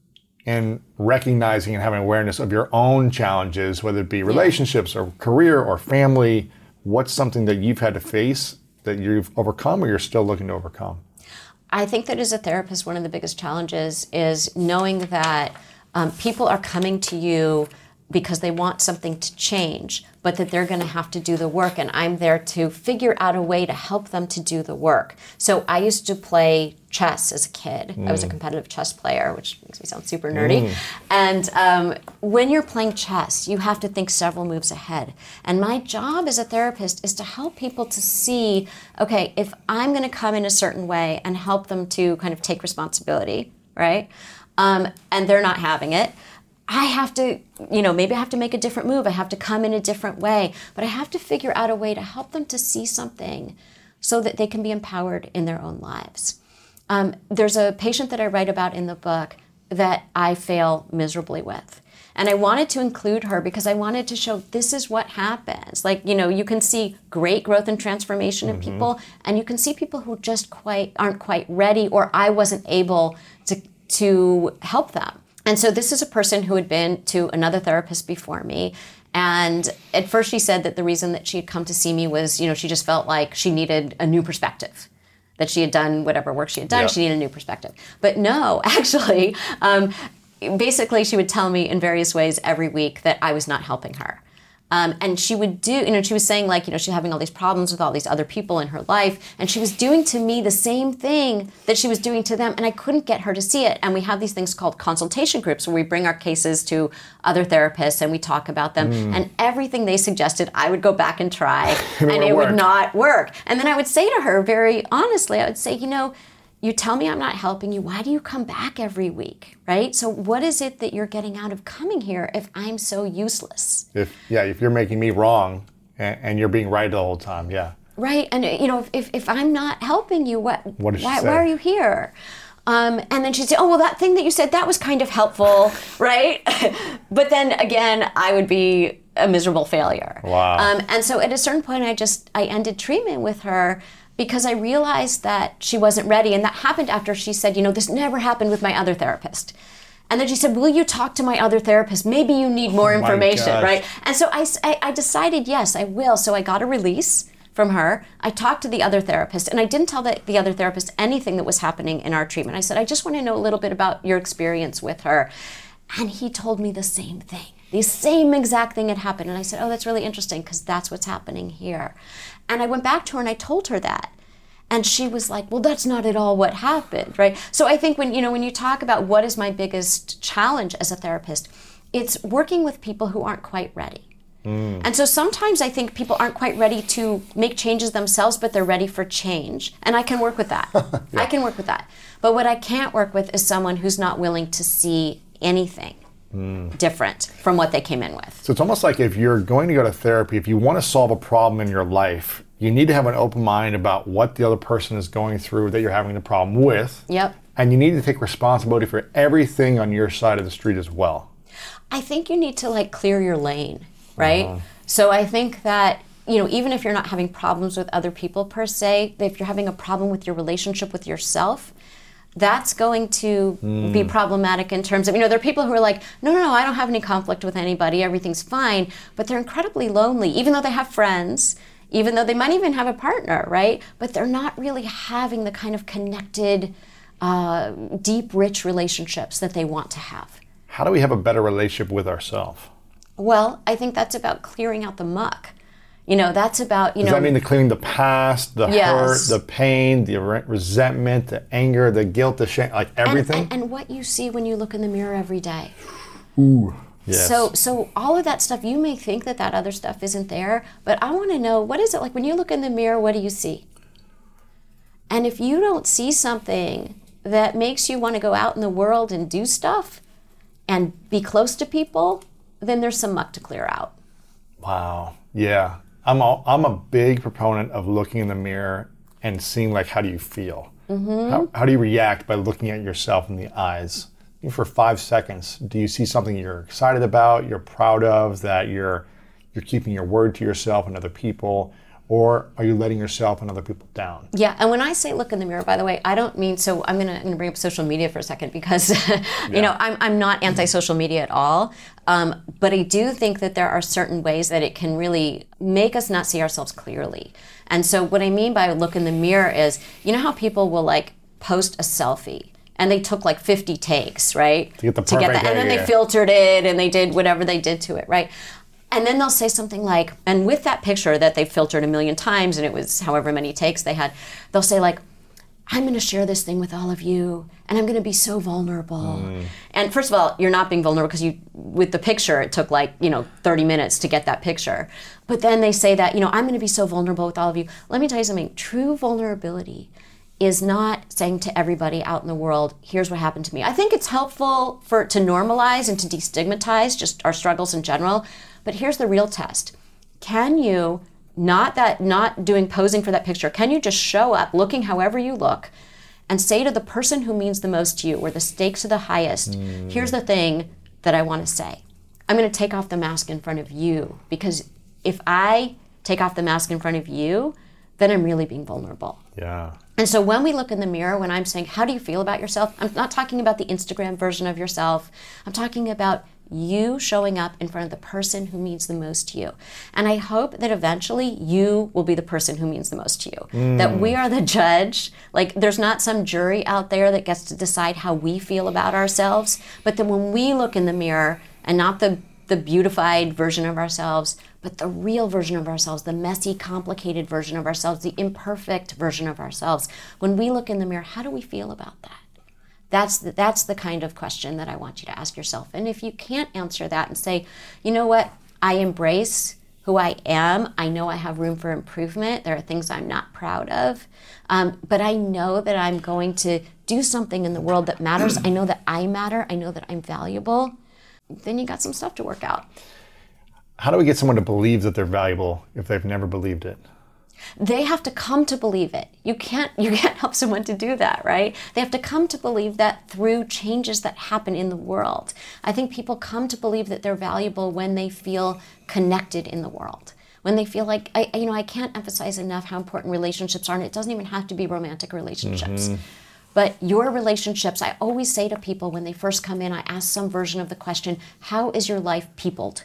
in recognizing and having awareness of your own challenges, whether it be relationships or career or family? What's something that you've had to face that you've overcome or you're still looking to overcome? I think that as a therapist, one of the biggest challenges is knowing that um, people are coming to you because they want something to change, but that they're going to have to do the work, and I'm there to figure out a way to help them to do the work. So I used to play chess as a kid. Mm. I was a competitive chess player, which makes me sound super nerdy. Mm. And um, when you're playing chess, you have to think several moves ahead. And my job as a therapist is to help people to see, okay, if I'm going to come in a certain way and help them to kind of take responsibility, right? Um, and they're not having it, I have to, you know, maybe I have to make a different move. I have to come in a different way. But I have to figure out a way to help them to see something so that they can be empowered in their own lives. Um, there's a patient that I write about in the book that I fail miserably with. And I wanted to include her because I wanted to show this is what happens. Like, you know, you can see great growth and transformation in mm-hmm. people, and you can see people who just quite aren't quite ready, or I wasn't able to to help them. And so this is a person who had been to another therapist before me. And at first she said that the reason that she had come to see me was, you know, she just felt like she needed a new perspective, that she had done whatever work she had done, yeah. she needed a new perspective. But no, actually, um, basically she would tell me in various ways every week that I was not helping her. Um, and she would do, you know, she was saying like, you know, she's having all these problems with all these other people in her life. And she was doing to me the same thing that she was doing to them. And I couldn't get her to see it. And we have these things called consultation groups where we bring our cases to other therapists and we talk about them. Mm. And everything they suggested, I would go back and try and it work. would not work. And then I would say to her very honestly, I would say, you know, you tell me I'm not helping you. Why do you come back every week, right? So what is it that you're getting out of coming here if I'm so useless? If yeah, if you're making me wrong and, and you're being right the whole time, yeah. Right, and you know, if if I'm not helping you, what? What did she why, say? Why are you here? Um, and then she'd say, oh, well, that thing that you said, that was kind of helpful, right? But then again, I would be a miserable failure. Wow. Um, and so at a certain point, I just, I ended treatment with her because I realized that she wasn't ready. And that happened after she said, you know, this never happened with my other therapist. And then she said, will you talk to my other therapist? Maybe you need more oh information, right? And so I, I, I decided, yes, I will. So I got a release from her. I talked to the other therapist, and I didn't tell the, the other therapist anything that was happening in our treatment. I said, I just want to know a little bit about your experience with her. And he told me the same thing. The same exact thing had happened. And I said, oh, that's really interesting because that's what's happening here. And I went back to her and I told her that. And she was like, well, that's not at all what happened, right? So I think when, you know, when you talk about what is my biggest challenge as a therapist, it's working with people who aren't quite ready. Mm. And so sometimes I think people aren't quite ready to make changes themselves, but they're ready for change. And I can work with that. yeah. I can work with that. But what I can't work with is someone who's not willing to see anything mm. different from what they came in with. So it's almost like if you're going to go to therapy, if you want to solve a problem in your life, you need to have an open mind about what the other person is going through that you're having the problem with. Yep. And you need to take responsibility for everything on your side of the street as well. I think you need to like clear your lane, right? Uh-huh. So I think that, you know, even if you're not having problems with other people per se, if you're having a problem with your relationship with yourself, that's going to mm. be problematic in terms of, you know, there are people who are like, no, no, no, I don't have any conflict with anybody, everything's fine, but they're incredibly lonely, even though they have friends, even though they might even have a partner, right? But they're not really having the kind of connected, uh, deep, rich relationships that they want to have. How do we have a better relationship with ourselves? Well, I think that's about clearing out the muck. You know, that's about, you Does know... Does that mean the clearing the past, the yes. hurt, the pain, the re- resentment, the anger, the guilt, the shame, like everything? And, and, and what you see when you look in the mirror every day. Ooh, yes. So, so all of that stuff, you may think that that other stuff isn't there, but I want to know, what is it like when you look in the mirror, what do you see? And if you don't see something that makes you want to go out in the world and do stuff and be close to people, then there's some muck to clear out. Wow. Yeah. I'm a, I'm a big proponent of looking in the mirror and seeing, like, how do you feel? Mm-hmm. How, how do you react by looking at yourself in the eyes? For five seconds, do you see something you're excited about, you're proud of, that you're you're keeping your word to yourself and other people, or are you letting yourself and other people down? Yeah, and when I say look in the mirror, by the way, I don't mean, so I'm gonna, I'm gonna bring up social media for a second because, you yeah. know, I'm, I'm not anti-social media at all, um, but I do think that there are certain ways that it can really make us not see ourselves clearly. And so what I mean by look in the mirror is, you know how people will like post a selfie And they took like fifty takes, right? To get the perfect that. And then idea. they filtered it and they did whatever they did to it, right? And then they'll say something like, and with that picture that they filtered a million times and it was however many takes they had, they'll say like, I'm going to share this thing with all of you and I'm going to be so vulnerable. Mm. And first of all, you're not being vulnerable because you, with the picture, it took like, you know, thirty minutes to get that picture. But then they say that, you know, I'm going to be so vulnerable with all of you. Let me tell you something. True vulnerability is not saying to everybody out in the world, here's what happened to me. I think it's helpful for to normalize and to destigmatize just our struggles in general. But here's the real test. Can you, not that, not doing posing for that picture, can you just show up looking however you look and say to the person who means the most to you, where the stakes are the highest, mm. here's the thing that I want to say. I'm going to take off the mask in front of you, because if I take off the mask in front of you, then I'm really being vulnerable. Yeah. And so when we look in the mirror, when I'm saying, how do you feel about yourself? I'm not talking about the Instagram version of yourself. I'm talking about you showing up in front of the person who means the most to you. And I hope that eventually you will be the person who means the most to you. Mm. That we are the judge. Like, there's not some jury out there that gets to decide how we feel about ourselves. But then when we look in the mirror, and not the, the beautified version of ourselves, but the real version of ourselves, the messy, complicated version of ourselves, the imperfect version of ourselves, when we look in the mirror, how do we feel about that? That's the, that's the kind of question that I want you to ask yourself. And if you can't answer that and say, you know what, I embrace who I am. I know I have room for improvement. There are things I'm not proud of. Um, but I know that I'm going to do something in the world that matters. I know that I matter. I know that I'm valuable. Then you got some stuff to work out. How do we get someone to believe that they're valuable if they've never believed it? They have to come to believe it. You can't you can't help someone to do that, right? They have to come to believe that through changes that happen in the world. I think people come to believe that they're valuable when they feel connected in the world. When they feel like, I, you know, I can't emphasize enough how important relationships are, and it doesn't even have to be romantic relationships. Mm-hmm. But your relationships, I always say to people when they first come in, I ask some version of the question, how is your life peopled?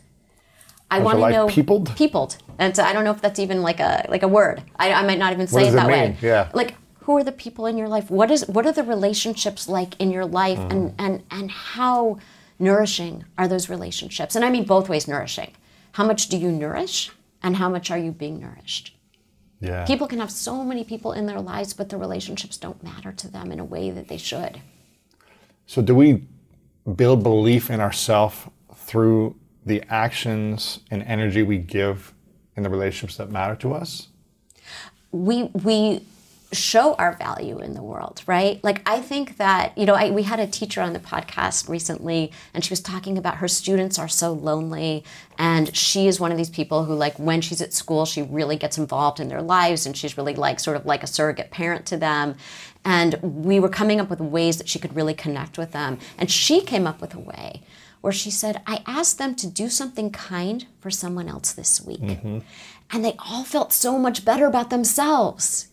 I want to know peopled? Peopled, and so I don't know if that's even like a like a word. I, I might not even say it that way. Yeah. Like, who are the people in your life? What is what are the relationships like in your life, mm. and and and how nourishing are those relationships? And I mean both ways nourishing. How much do you nourish, and how much are you being nourished? Yeah. People can have so many people in their lives, but the relationships don't matter to them in a way that they should. So do we build belief in ourselves through the actions and energy we give in the relationships that matter to us? We we show our value in the world, right? Like, I think that, you know, I, we had a teacher on the podcast recently, and she was talking about her students are so lonely, and she is one of these people who, like, when she's at school, she really gets involved in their lives, and she's really like sort of like a surrogate parent to them. And we were coming up with ways that she could really connect with them. And she came up with a way where she said, I asked them to do something kind for someone else this week. Mm-hmm. And they all felt so much better about themselves,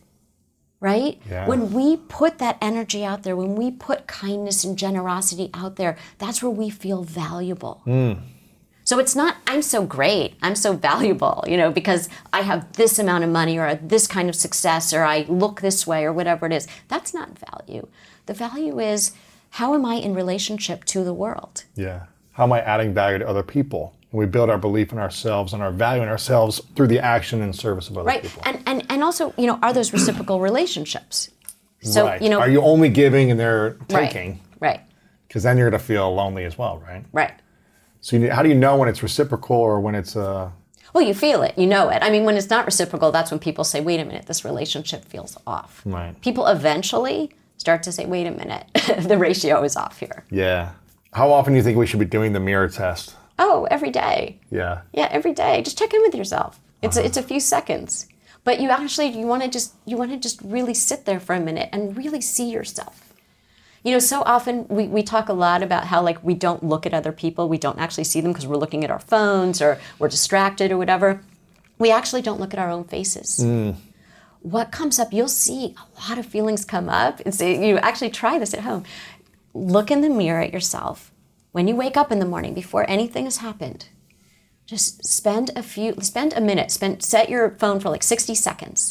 right? Yeah. When we put that energy out there, when we put kindness and generosity out there, that's where we feel valuable. Mm. So it's not, I'm so great, I'm so valuable, you know, because I have this amount of money or this kind of success or I look this way or whatever it is. That's not value. The value is, how am I in relationship to the world? Yeah. How am I adding value to other people? And we build our belief in ourselves and our value in ourselves through the action and service of other right. people. And, and and also, you know, are those reciprocal relationships? So, right. you know, are you only giving and they're taking? Right. Because then you're going to feel lonely as well, right? Right. So you need, how do you know when it's reciprocal or when it's uh well, you feel it, you know it. I mean, when it's not reciprocal, that's when people say, wait a minute, this relationship feels off. Right. People eventually start to say, wait a minute, the ratio is off here. Yeah. How often do you think we should be doing the mirror test? Oh, every day. Yeah. Yeah, every day. Just check in with yourself. It's uh-huh. a, it's a few seconds. But you actually, you want to just, you want to just really sit there for a minute and really see yourself. You know, so often we, we talk a lot about how, like, we don't look at other people. We don't actually see them because we're looking at our phones or we're distracted or whatever. We actually don't look at our own faces. Mm. What comes up, you'll see a lot of feelings come up. And so you actually try this at home. Look in the mirror at yourself. When you wake up in the morning, before anything has happened, just spend a few, spend a minute, spend, set your phone for like sixty seconds,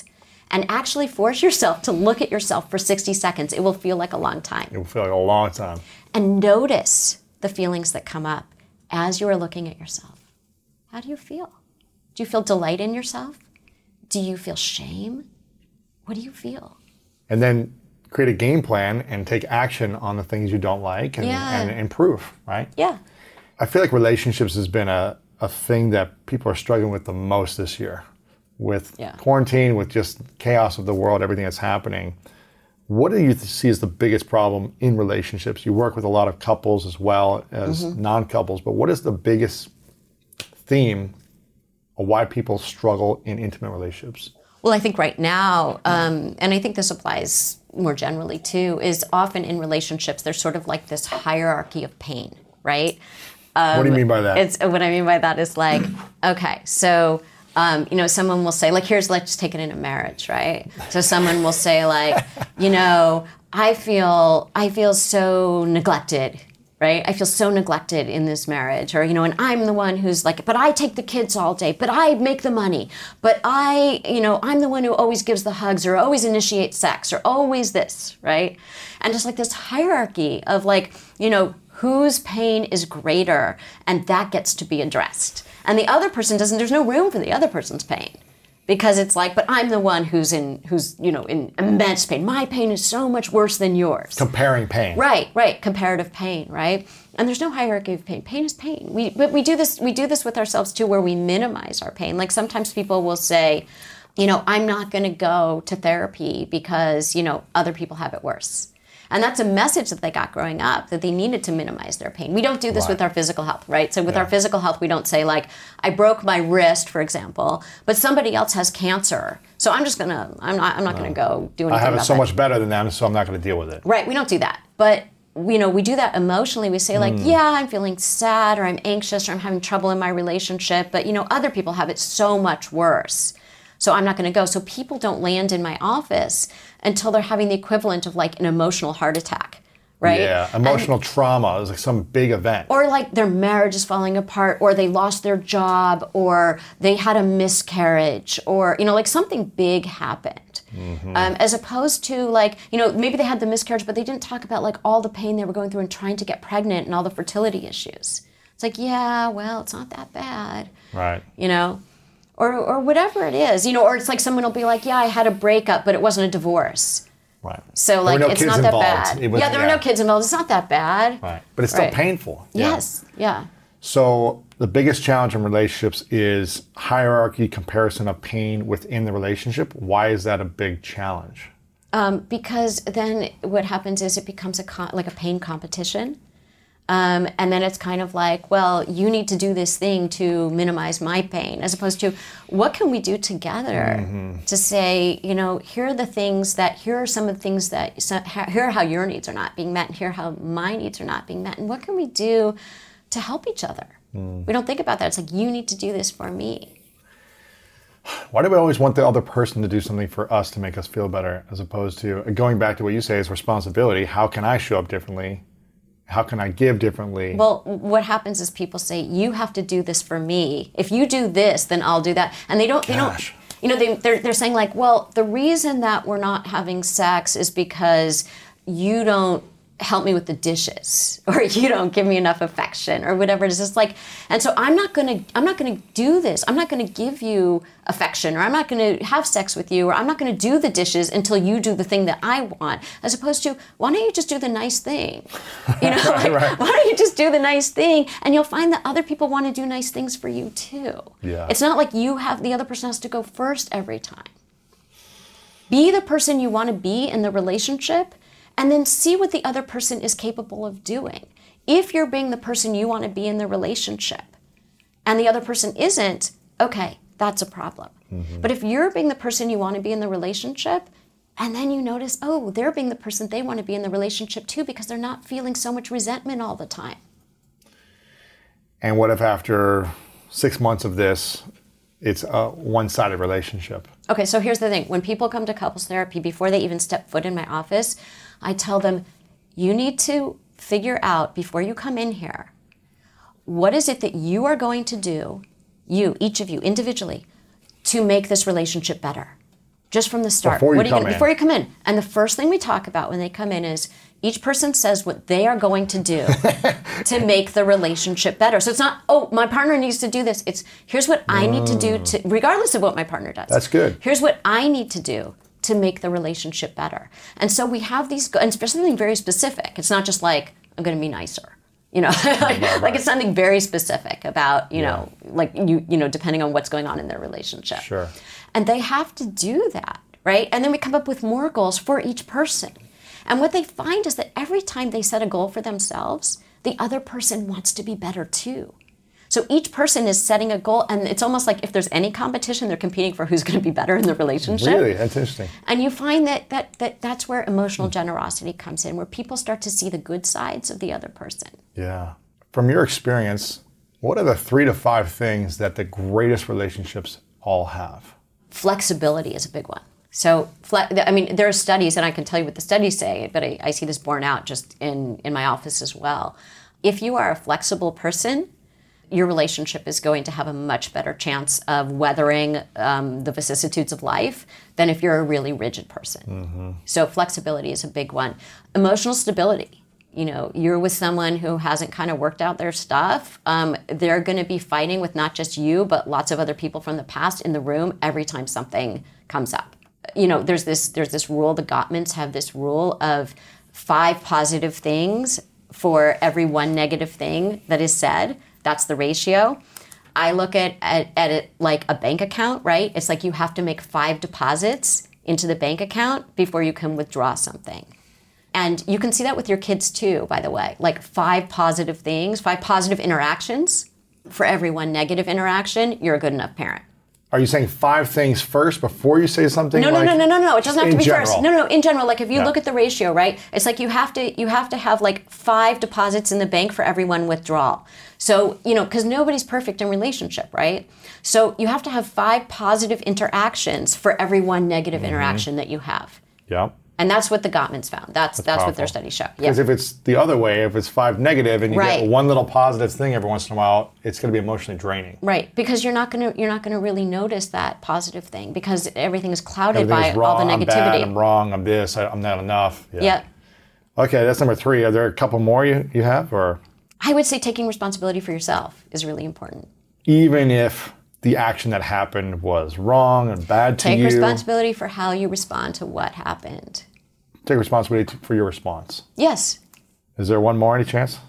and actually force yourself to look at yourself for sixty seconds. It will feel like a long time. It will feel like a long time. And notice the feelings that come up as you are looking at yourself. How do you feel? Do you feel delight in yourself? Do you feel shame? What do you feel? And then create a game plan and take action on the things you don't like and, Yeah. and improve, right? Yeah. I feel like relationships has been a, a thing that people are struggling with the most this year. With Yeah. quarantine, with just chaos of the world, everything that's happening. What do you see as the biggest problem in relationships? You work with a lot of couples as well as Mm-hmm. non-couples, but what is the biggest theme of why people struggle in intimate relationships? Well, I think right now, um, and I think this applies more generally too, is often in relationships, there's sort of like this hierarchy of pain, right? What do you mean by that? It's what I mean by that is like, okay, so um, you know, someone will say, like, here's, let's take it in a marriage, right? So someone will say, like, you know, I feel, I feel so neglected, right? I feel so neglected in this marriage, or you know, and I'm the one who's like, but I take the kids all day, but I make the money, but I, you know, I'm the one who always gives the hugs, or always initiates sex, or always this, right? And just like this hierarchy of like, you know, whose pain is greater, and that gets to be addressed. And the other person doesn't, there's no room for the other person's pain. Because it's like, but I'm the one who's in, who's, you know, in immense pain. My pain is so much worse than yours. Comparing pain. Right, right, comparative pain, right? And there's no hierarchy of pain. Pain is pain. We, but we do this, we do this with ourselves too, where we minimize our pain. Like sometimes people will say, you know, I'm not gonna go to therapy because, you know, other people have it worse. And that's a message that they got growing up, that they needed to minimize their pain. We don't do this Right. with our physical health, right? So with Yeah. our physical health, we don't say like, I broke my wrist, for example, but somebody else has cancer. So I'm just gonna, I'm not, I'm not gonna go do anything I have it about so that. much better than them, so I'm not going to deal with it. Right, we don't do that. But, you know, we do that emotionally. We say like, yeah, I'm feeling sad, or I'm anxious, or I'm having trouble in my relationship, but, you know, other people have it so much worse. So I'm not going to go. So people don't land in my office until they're having the equivalent of like an emotional heart attack, right? Yeah, emotional trauma is like some big event. Or like their marriage is falling apart, or they lost their job, or they had a miscarriage, or, you know, like something big happened. Mm-hmm. Um, as opposed to like, you know, maybe they had the miscarriage, but they didn't talk about like all the pain they were going through in trying to get pregnant and all the fertility issues. It's like, yeah, well, it's not that bad. Right. You know? Or, or whatever it is, you know, or it's like someone will be like, yeah, I had a breakup, but it wasn't a divorce. Right. So There like, were no it's kids not that involved. bad. It was- yeah, there were yeah. no kids involved. It's not that bad. Right. But it's still Right. painful. Yeah. Yes. Yeah. So the biggest challenge in relationships is hierarchy, comparison of pain within the relationship. Why is that a big challenge? Um, because then what happens is it becomes a con- like a pain competition. Um, and then it's kind of like, well, you need to do this thing to minimize my pain, as opposed to what can we do together Mm-hmm. to say, you know, here are the things that, here are some of the things that, so, here are how your needs are not being met, and here are how my needs are not being met. And what can we do to help each other? Mm. We don't think about that. It's like, you need to do this for me. Why do we always want the other person to do something for us to make us feel better, as opposed to going back to what you say is responsibility? How can I show up differently? How can I give differently? Well, what happens is people say, you have to do this for me. If you do this, then I'll do that. And they don't, they Gosh. don't, you know, they, they're, they're saying like, well, the reason that we're not having sex is because you don't help me with the dishes, or you don't give me enough affection, or whatever it is. It's like, and so I'm not gonna, I'm not gonna do this. I'm not gonna give you affection, or I'm not gonna have sex with you, or I'm not gonna do the dishes until you do the thing that I want. As opposed to, why don't you just do the nice thing? You know, like, right. why don't you just do the nice thing? And you'll find that other people want to do nice things for you too. Yeah. It's not like you have, the other person has to go first every time. Be the person you want to be in the relationship, and then see what the other person is capable of doing. If you're being the person you want to be in the relationship, and the other person isn't, okay, that's a problem. Mm-hmm. But if you're being the person you want to be in the relationship, and then you notice, oh, they're being the person they want to be in the relationship too, because they're not feeling so much resentment all the time. And what if after six months of this, it's a one-sided relationship? Okay, so here's the thing. When people come to couples therapy, before they even step foot in my office, I tell them, you need to figure out, before you come in here, what is it that you are going to do, you, each of you, individually, to make this relationship better? Just from the start. Before you what are you come gonna, in. Before you come in. And the first thing we talk about when they come in is each person says what they are going to do to make the relationship better. So it's not, oh, my partner needs to do this. It's, here's what I need to do, to, regardless of what my partner does. That's good. Here's what I need to do to make the relationship better. And so we have these, and especially something very specific. It's not just like, I'm going to be nicer. You know, like, right, right. like it's something very specific about, you Yeah. know, like you, you know, depending on what's going on in their relationship. Sure. And they have to do that, right? And then we come up with more goals for each person. And what they find is that every time they set a goal for themselves, the other person wants to be better too. So each person is setting a goal, and it's almost like if there's any competition, they're competing for who's going to be better in the relationship. Really? That's interesting. And you find that, that, that that's where emotional generosity comes in, where people start to see the good sides of the other person. Yeah. From your experience, what are the three to five things that the greatest relationships all have? Flexibility is a big one. So, I mean, there are studies, and I can tell you what the studies say, but I, I see this borne out just in, in my office as well. If you are a flexible person, your relationship is going to have a much better chance of weathering um, the vicissitudes of life than if you're a really rigid person. Mm-hmm. So flexibility is a big one. Emotional stability. You know, you're with someone who hasn't kind of worked out their stuff. Um, they're going to be fighting with not just you, but lots of other people from the past in the room every time something comes up. You know, there's this there's this rule, the Gottmans have this rule of five positive things for every one negative thing that is said. That's the ratio. I look at, at, at it like a bank account, right? It's like you have to make five deposits into the bank account before you can withdraw something. And you can see that with your kids too, by the way. Like five positive things, five positive interactions. For every one negative interaction, you're a good enough parent. Are you saying five things first before you say something? No, no, like, no, no, no, no. It doesn't have to be general. first. No, no, in general. Like if you Yeah. look at the ratio, right? It's like you have to you have to have like five deposits in the bank for every one withdrawal. So, you know, because nobody's perfect in relationship, right? So you have to have five positive interactions for every one negative Mm-hmm. interaction that you have. Yeah. And that's what the Gottmans found. That's that's, what their powerful. studies show. Yeah. Because if it's the other way, if it's five negative and you Right. get one little positive thing every once in a while, it's going to be emotionally draining. Right, because you're not gonna you're not gonna really notice that positive thing because everything is clouded Everything by is wrong, all the I'm negativity. bad, I'm wrong, I'm this, I, I'm not enough. Yeah. Yeah. Okay, that's number three. Are there a couple more you, you have? Or I would say taking responsibility for yourself is really important. even if the action that happened was wrong and bad to Take you, responsibility for how you respond to what happened. take responsibility t- for your response. Yes. Is there one more, any chance?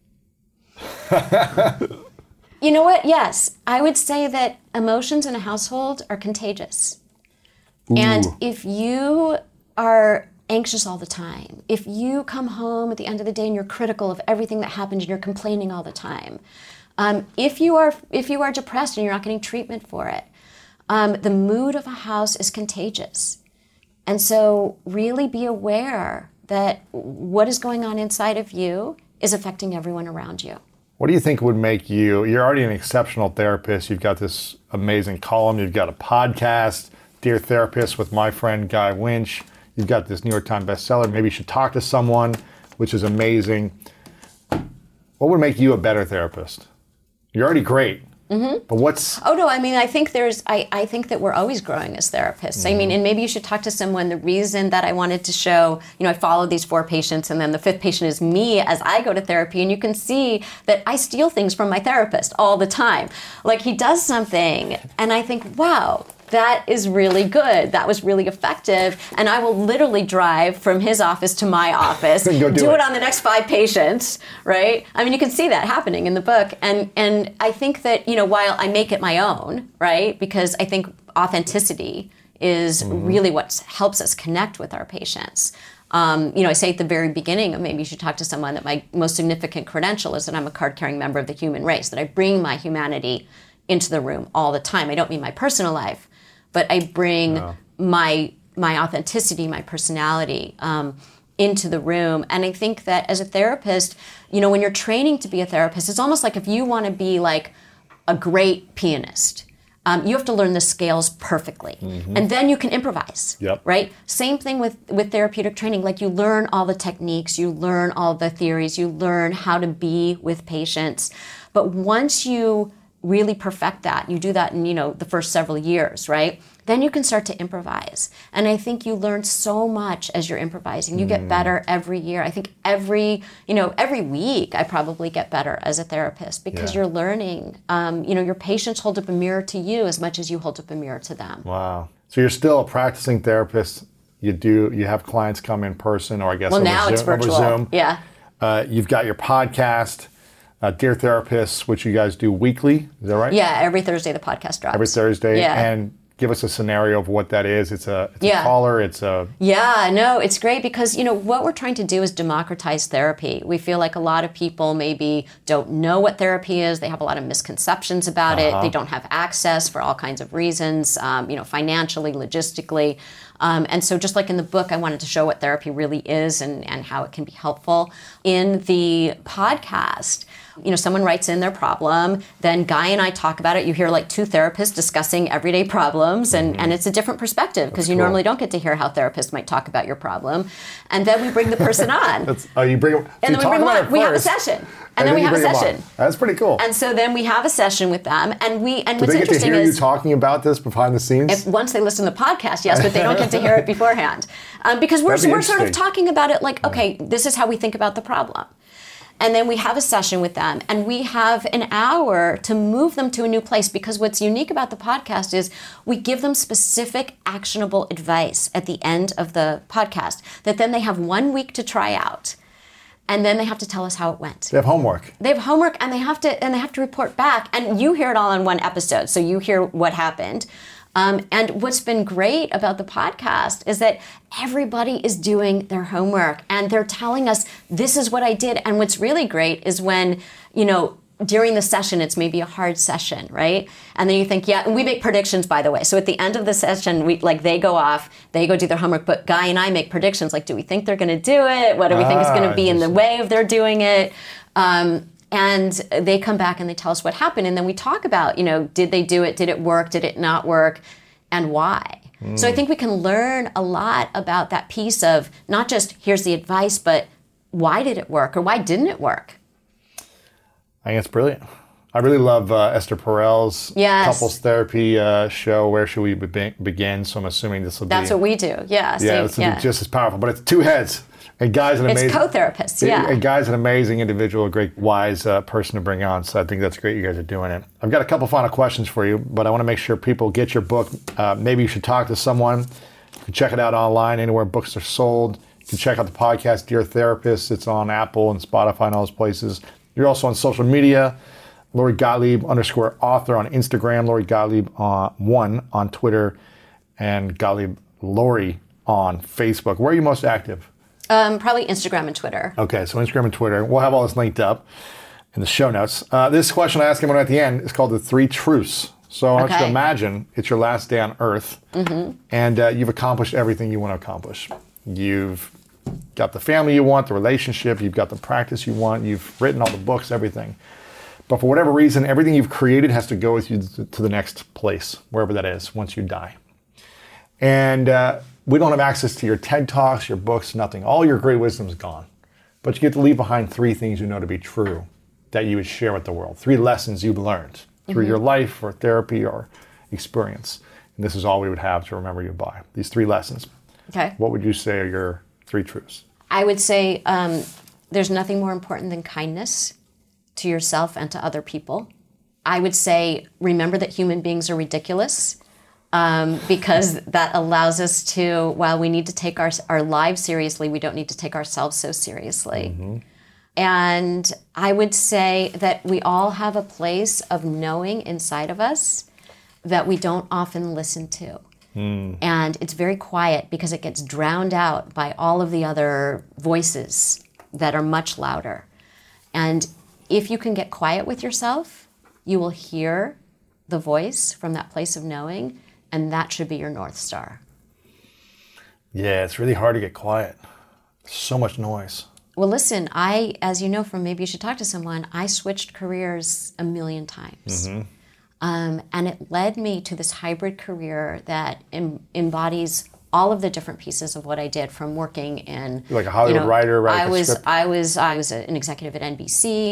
You know what? Yes. I would say that emotions in a household are contagious. And if you are anxious all the time, if you come home at the end of the day and you're critical of everything that happened and you're complaining all the time, um, if you are if you are depressed and you're not getting treatment for it, um, the mood of a house is contagious. And so really be aware that what is going on inside of you is affecting everyone around you. What do you think would make you, you're already an exceptional therapist, you've got this amazing column, you've got a podcast, Dear Therapist with my friend Guy Winch, you've got this New York Times bestseller, maybe you should talk to someone, which is amazing. What would make you a better therapist? You're already great, mm-hmm. but what's... Oh no, I mean, I think there's, I, I think that we're always growing as therapists. Mm-hmm. I mean, and maybe you should talk to someone. The reason that I wanted to show, you know, I follow these four patients and then the fifth patient is me as I go to therapy, and you can see that I steal things from my therapist all the time. Like he does something and I think, wow, that is really good. That was really effective. And I will literally drive from his office to my office, do, do, do it. it on the next five patients, right? I mean, you can see that happening in the book. And and I think that, you know, while I make it my own, right? Because I think authenticity is mm-hmm. really what helps us connect with our patients. Um, you know, I say at the very beginning, maybe you should talk to someone that my most significant credential is that I'm a card-carrying member of the human race, that I bring my humanity into the room all the time. I don't mean my personal life, but I bring no. my my authenticity, my personality um, into the room. And I think that as a therapist, you know, when you're training to be a therapist, it's almost like if you want to be like a great pianist, um, you have to learn the scales perfectly. Mm-hmm. And then you can improvise, yep. right? Same thing with, with therapeutic training. Like you learn all the techniques, you learn all the theories, you learn how to be with patients. But once you really perfect that, you do that in, you know, the first several years, right? then you can start to improvise. And I think you learn so much as you're improvising. You get better every year. I think every, you know, every week I probably get better as a therapist because Yeah. you're learning. Um, you know, your patients hold up a mirror to you as much as you hold up a mirror to them. Wow. So you're still a practicing therapist. You do, you have clients come in person, or I guess Well, over now Zoom, it's virtual. over Zoom. Yeah. Uh, you've got your podcast, uh, Dear Therapists, which you guys do weekly. Is that right? Yeah, every Thursday the podcast drops. Every Thursday. Yeah. And give us a scenario of what that is. It's a, it's Yeah. a caller. It's a... Yeah, no, it's great because, you know, what we're trying to do is democratize therapy. We feel like a lot of people maybe don't know what therapy is. They have a lot of misconceptions about Uh-huh. it. They don't have access for all kinds of reasons, um, you know, financially, logistically. Um, and so just like in the book, I wanted to show what therapy really is and, and how it can be helpful. In the podcast, you know, someone writes in their problem, then Guy and I talk about it. You hear like two therapists discussing everyday problems, and, mm-hmm. and it's a different perspective because you cool. normally don't get to hear how therapists might talk about your problem. And then we bring the person on. That's, oh, you bring, so and you then we bring them on. first, We have a session. And, and then, then we have a session. That's pretty cool. And so then we have a session with them, and we and Do what's they get to interesting hear is you talking about this behind the scenes? If, once they listen to the podcast, yes, but they don't get to hear it beforehand um, because we're be we're sort of talking about it like, okay, this is how we think about the problem. And then we have a session with them, and we have an hour to move them to a new place, because what's unique about the podcast is we give them specific actionable advice at the end of the podcast that then they have one week to try out. And then they have to tell us how it went. They have homework. They have homework, and they have to and they have to report back. And you hear it all in one episode, so you hear what happened. Um, and what's been great about the podcast is that everybody is doing their homework, and they're telling us, this is what I did. And what's really great is when, you know, during the session, it's maybe a hard session, right? And then you think, yeah, and we make predictions, by the way. So at the end of the session, we like they go off, they go do their homework, but Guy and I make predictions, like, do we think they're going to do it? What do we ah, think is going to be in the way of their doing it? Um, and they come back and they tell us what happened. And then we talk about, you know, did they do it? Did it work? Did it not work? And why? Mm. So I think we can learn a lot about that piece of not just here's the advice, but why did it work or why didn't it work? I think it's brilliant. I really love uh, Esther Perel's yes. couples therapy uh, show, Where Should We Be- Begin? So I'm assuming this will be... That's what we do, yeah. Yeah, so, this will yeah. be just as powerful. But it's two heads. And Guy's an amazing... It's co-therapists, yeah. And Guy's an amazing individual, a great, wise uh, person to bring on. So I think that's great you guys are doing it. I've got a couple final questions for you, but I want to make sure people get your book. Uh, maybe you should talk to someone. You can check it out online, anywhere books are sold. You can check out the podcast, Dear Therapists. It's on Apple and Spotify and all those places. You're also on social media. Lori Gottlieb underscore author on Instagram, Lori Gottlieb uh, one on Twitter, and Gottlieb Lori on Facebook. Where are you most active? Um, probably Instagram and Twitter. Okay, so Instagram and Twitter. We'll have all this linked up in the show notes. Uh, this question I ask everyone at the end is called the three truths. So I want okay. you to imagine it's your last day on Earth, mm-hmm. and uh, you've accomplished everything you want to accomplish. You've got the family you want, the relationship, you've got the practice you want, you've written all the books, everything. But for whatever reason, everything you've created has to go with you to the next place, wherever that is, once you die. And uh, we don't have access to your TED Talks, your books, nothing. All your great wisdom is gone. But you get to leave behind three things you know to be true that you would share with the world. Three lessons you've learned through mm-hmm. your life or therapy or experience. And this is all we would have to remember you by. These three lessons. Okay. What would you say are your three truths? I would say um, there's nothing more important than kindness to yourself and to other people. I would say remember that human beings are ridiculous um, because that allows us to, while we need to take our, our lives seriously, we don't need to take ourselves so seriously. Mm-hmm. And I would say that we all have a place of knowing inside of us that we don't often listen to. Mm. And it's very quiet because it gets drowned out by all of the other voices that are much louder. And if you can get quiet with yourself, you will hear the voice from that place of knowing, and that should be your North Star. Yeah, it's really hard to get quiet. So much noise. Well, listen, I, as you know from Maybe You Should Talk to Someone, I switched careers a million times. Mm-hmm. Um, and it led me to this hybrid career that em- embodies all of the different pieces of what I did, from working in You're like a Hollywood you know, writer, writing I was script. I was I was an executive at N B C.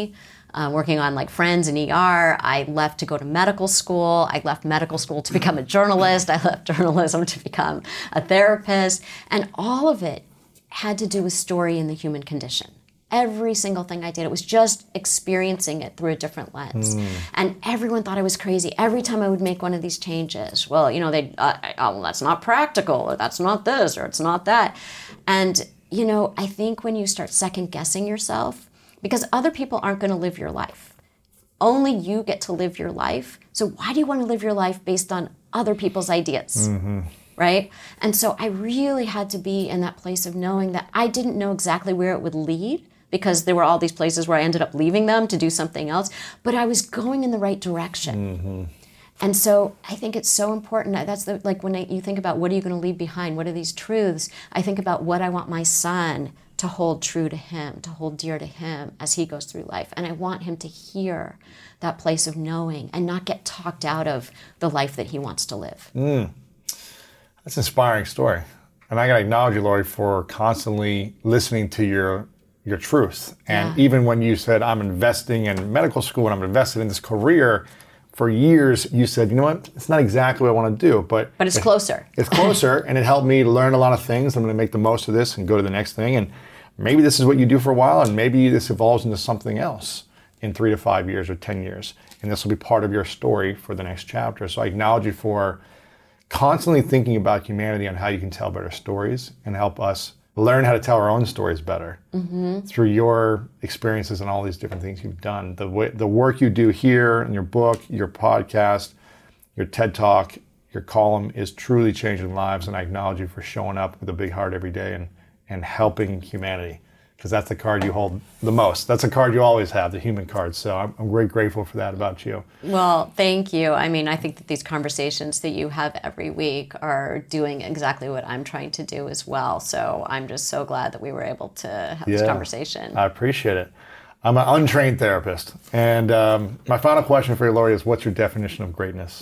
uh, working on like Friends and E R. I left to go to medical school. I left medical school to become a journalist. I left journalism to become a therapist. And all of it had to do with story and the human condition. Every single thing I did, it was just experiencing it through a different lens. Mm. And everyone thought I was crazy. Every time I would make one of these changes, well, you know, they'd, uh, oh, well, that's not practical, or that's not this, or it's not that. And, you know, I think when you start second guessing yourself, because other people aren't going to live your life. Only you get to live your life. So why do you want to live your life based on other people's ideas? Mm-hmm. Right? And so I really had to be in that place of knowing that I didn't know exactly where it would lead, because there were all these places where I ended up leaving them to do something else, but I was going in the right direction. Mm-hmm. And so I think it's so important. That's the, like when I, you think about what are you going to leave behind? What are these truths? I think about what I want my son to hold true to him, to hold dear to him as he goes through life. And I want him to hear that place of knowing and not get talked out of the life that he wants to live. Mm. That's an inspiring story. And I got to acknowledge you, Lori, for constantly listening to your your truth. And yeah. even when you said, I'm investing in medical school and I'm invested in this career, for years you said, you know what, it's not exactly what I want to do, but but it's it, closer. It's closer, and it helped me learn a lot of things. I'm going to make the most of this and go to the next thing. And maybe this is what you do for a while, and maybe this evolves into something else in three to five years or ten years. And this will be part of your story for the next chapter. So I acknowledge you for constantly thinking about humanity and how you can tell better stories and help us learn how to tell our own stories better mm-hmm. through your experiences and all these different things you've done. The way, the work you do here in your book, your podcast, your TED Talk, your column is truly changing lives, and I acknowledge you for showing up with a big heart every day and, and helping humanity, because that's the card you hold the most. That's a card you always have, the human card. So I'm, I'm very grateful for that about you. Well, thank you. I mean, I think that these conversations that you have every week are doing exactly what I'm trying to do as well. So I'm just so glad that we were able to have yeah, this conversation. I appreciate it. I'm an untrained therapist. And um, my final question for you, Lori, is what's your definition of greatness?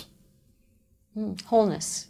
Mm, wholeness.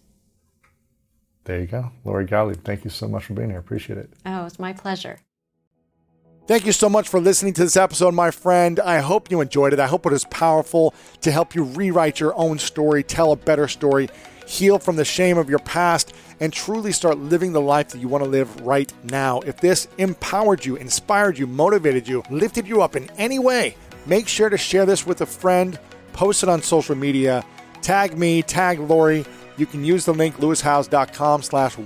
There you go. Lori Gottlieb, thank you so much for being here. Appreciate it. Oh, it's my pleasure. Thank you so much for listening to this episode, my friend. I hope you enjoyed it. I hope it was powerful to help you rewrite your own story, tell a better story, heal from the shame of your past, and truly start living the life that you want to live right now. If this empowered you, inspired you, motivated you, lifted you up in any way, make sure to share this with a friend, post it on social media, tag me, tag Lori. You can use the link lewishowes.com slash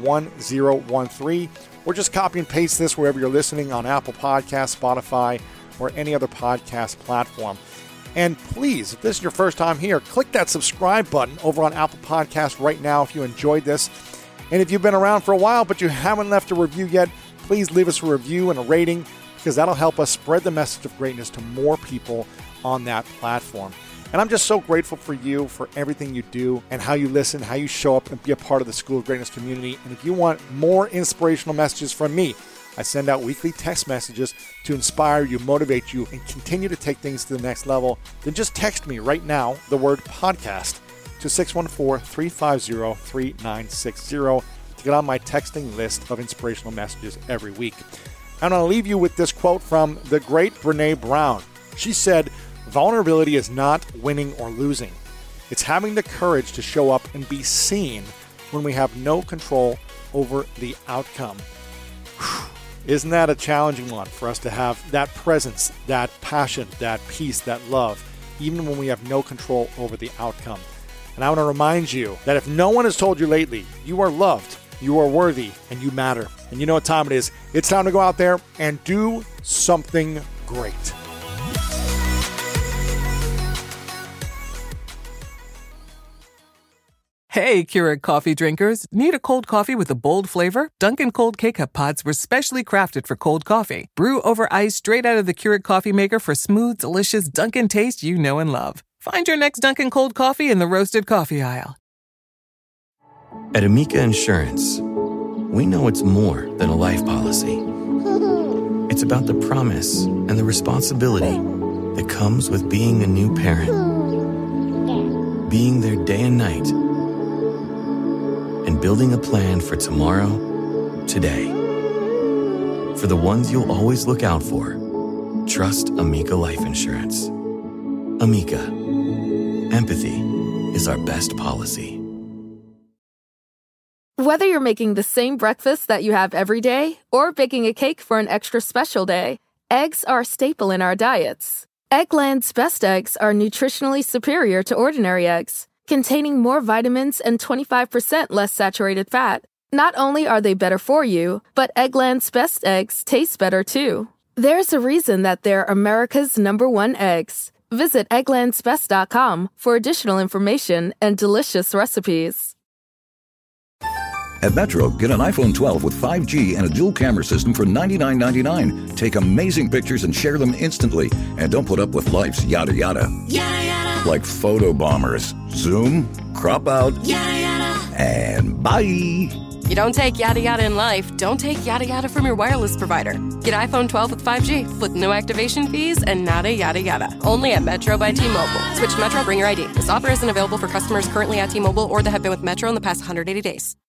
1013. Or just copy and paste this wherever you're listening on Apple Podcasts, Spotify, or any other podcast platform. And please, if this is your first time here, click that subscribe button over on Apple Podcasts right now if you enjoyed this. And if you've been around for a while but you haven't left a review yet, please leave us a review and a rating, because that'll help us spread the message of greatness to more people on that platform. And I'm just so grateful for you, for everything you do, and how you listen, how you show up and be a part of the School of Greatness community. And if you want more inspirational messages from me, I send out weekly text messages to inspire you, motivate you, and continue to take things to the next level. Then just text me right now, the word podcast, to six one four, three five zero, three nine six zero to get on my texting list of inspirational messages every week. I'm going to leave you with this quote from the great Brené Brown. She said, "Vulnerability is not winning or losing. It's having the courage to show up and be seen when we have no control over the outcome." Whew. Isn't that a challenging one for us to have that presence, that passion, that peace, that love, even when we have no control over the outcome? And I want to remind you that if no one has told you lately, you are loved, you are worthy, and you matter. And you know what time it is. It's time to go out there and do something great. Hey, Keurig coffee drinkers. Need a cold coffee with a bold flavor? Dunkin' Cold K-Cup pods were specially crafted for cold coffee. Brew over ice straight out of the Keurig coffee maker for smooth, delicious Dunkin' taste you know and love. Find your next Dunkin' Cold coffee in the roasted coffee aisle. At Amica Insurance, we know it's more than a life policy. It's about the promise and the responsibility that comes with being a new parent. Being there day and night, and building a plan for tomorrow, today. For the ones you'll always look out for, Trust Amica Life Insurance. Amica. Empathy is our best policy. Whether you're making the same breakfast that you have every day or baking a cake for an extra special day, eggs are a staple in our diets. Eggland's Best Eggs are nutritionally superior to ordinary eggs, containing more vitamins and twenty-five percent less saturated fat. Not only are they better for you, but Eggland's Best Eggs taste better too. There's a reason that they're America's number one eggs. Visit egglands best dot com for additional information and delicious recipes. At Metro, get an iPhone twelve with five G and a dual camera system for ninety-nine ninety-nine. Take amazing pictures and share them instantly. And don't put up with life's yada yada. Yada yada. Like photo bombers. Zoom, crop out, Yada yada. and bye. You don't take yada yada in life, don't take yada yada from your wireless provider. Get iPhone twelve with five G with no activation fees and nada yada yada. Only at Metro by T-Mobile. Switch to Metro, bring your I D. This offer isn't available for customers currently at T-Mobile or that have been with Metro in the past one hundred eighty days.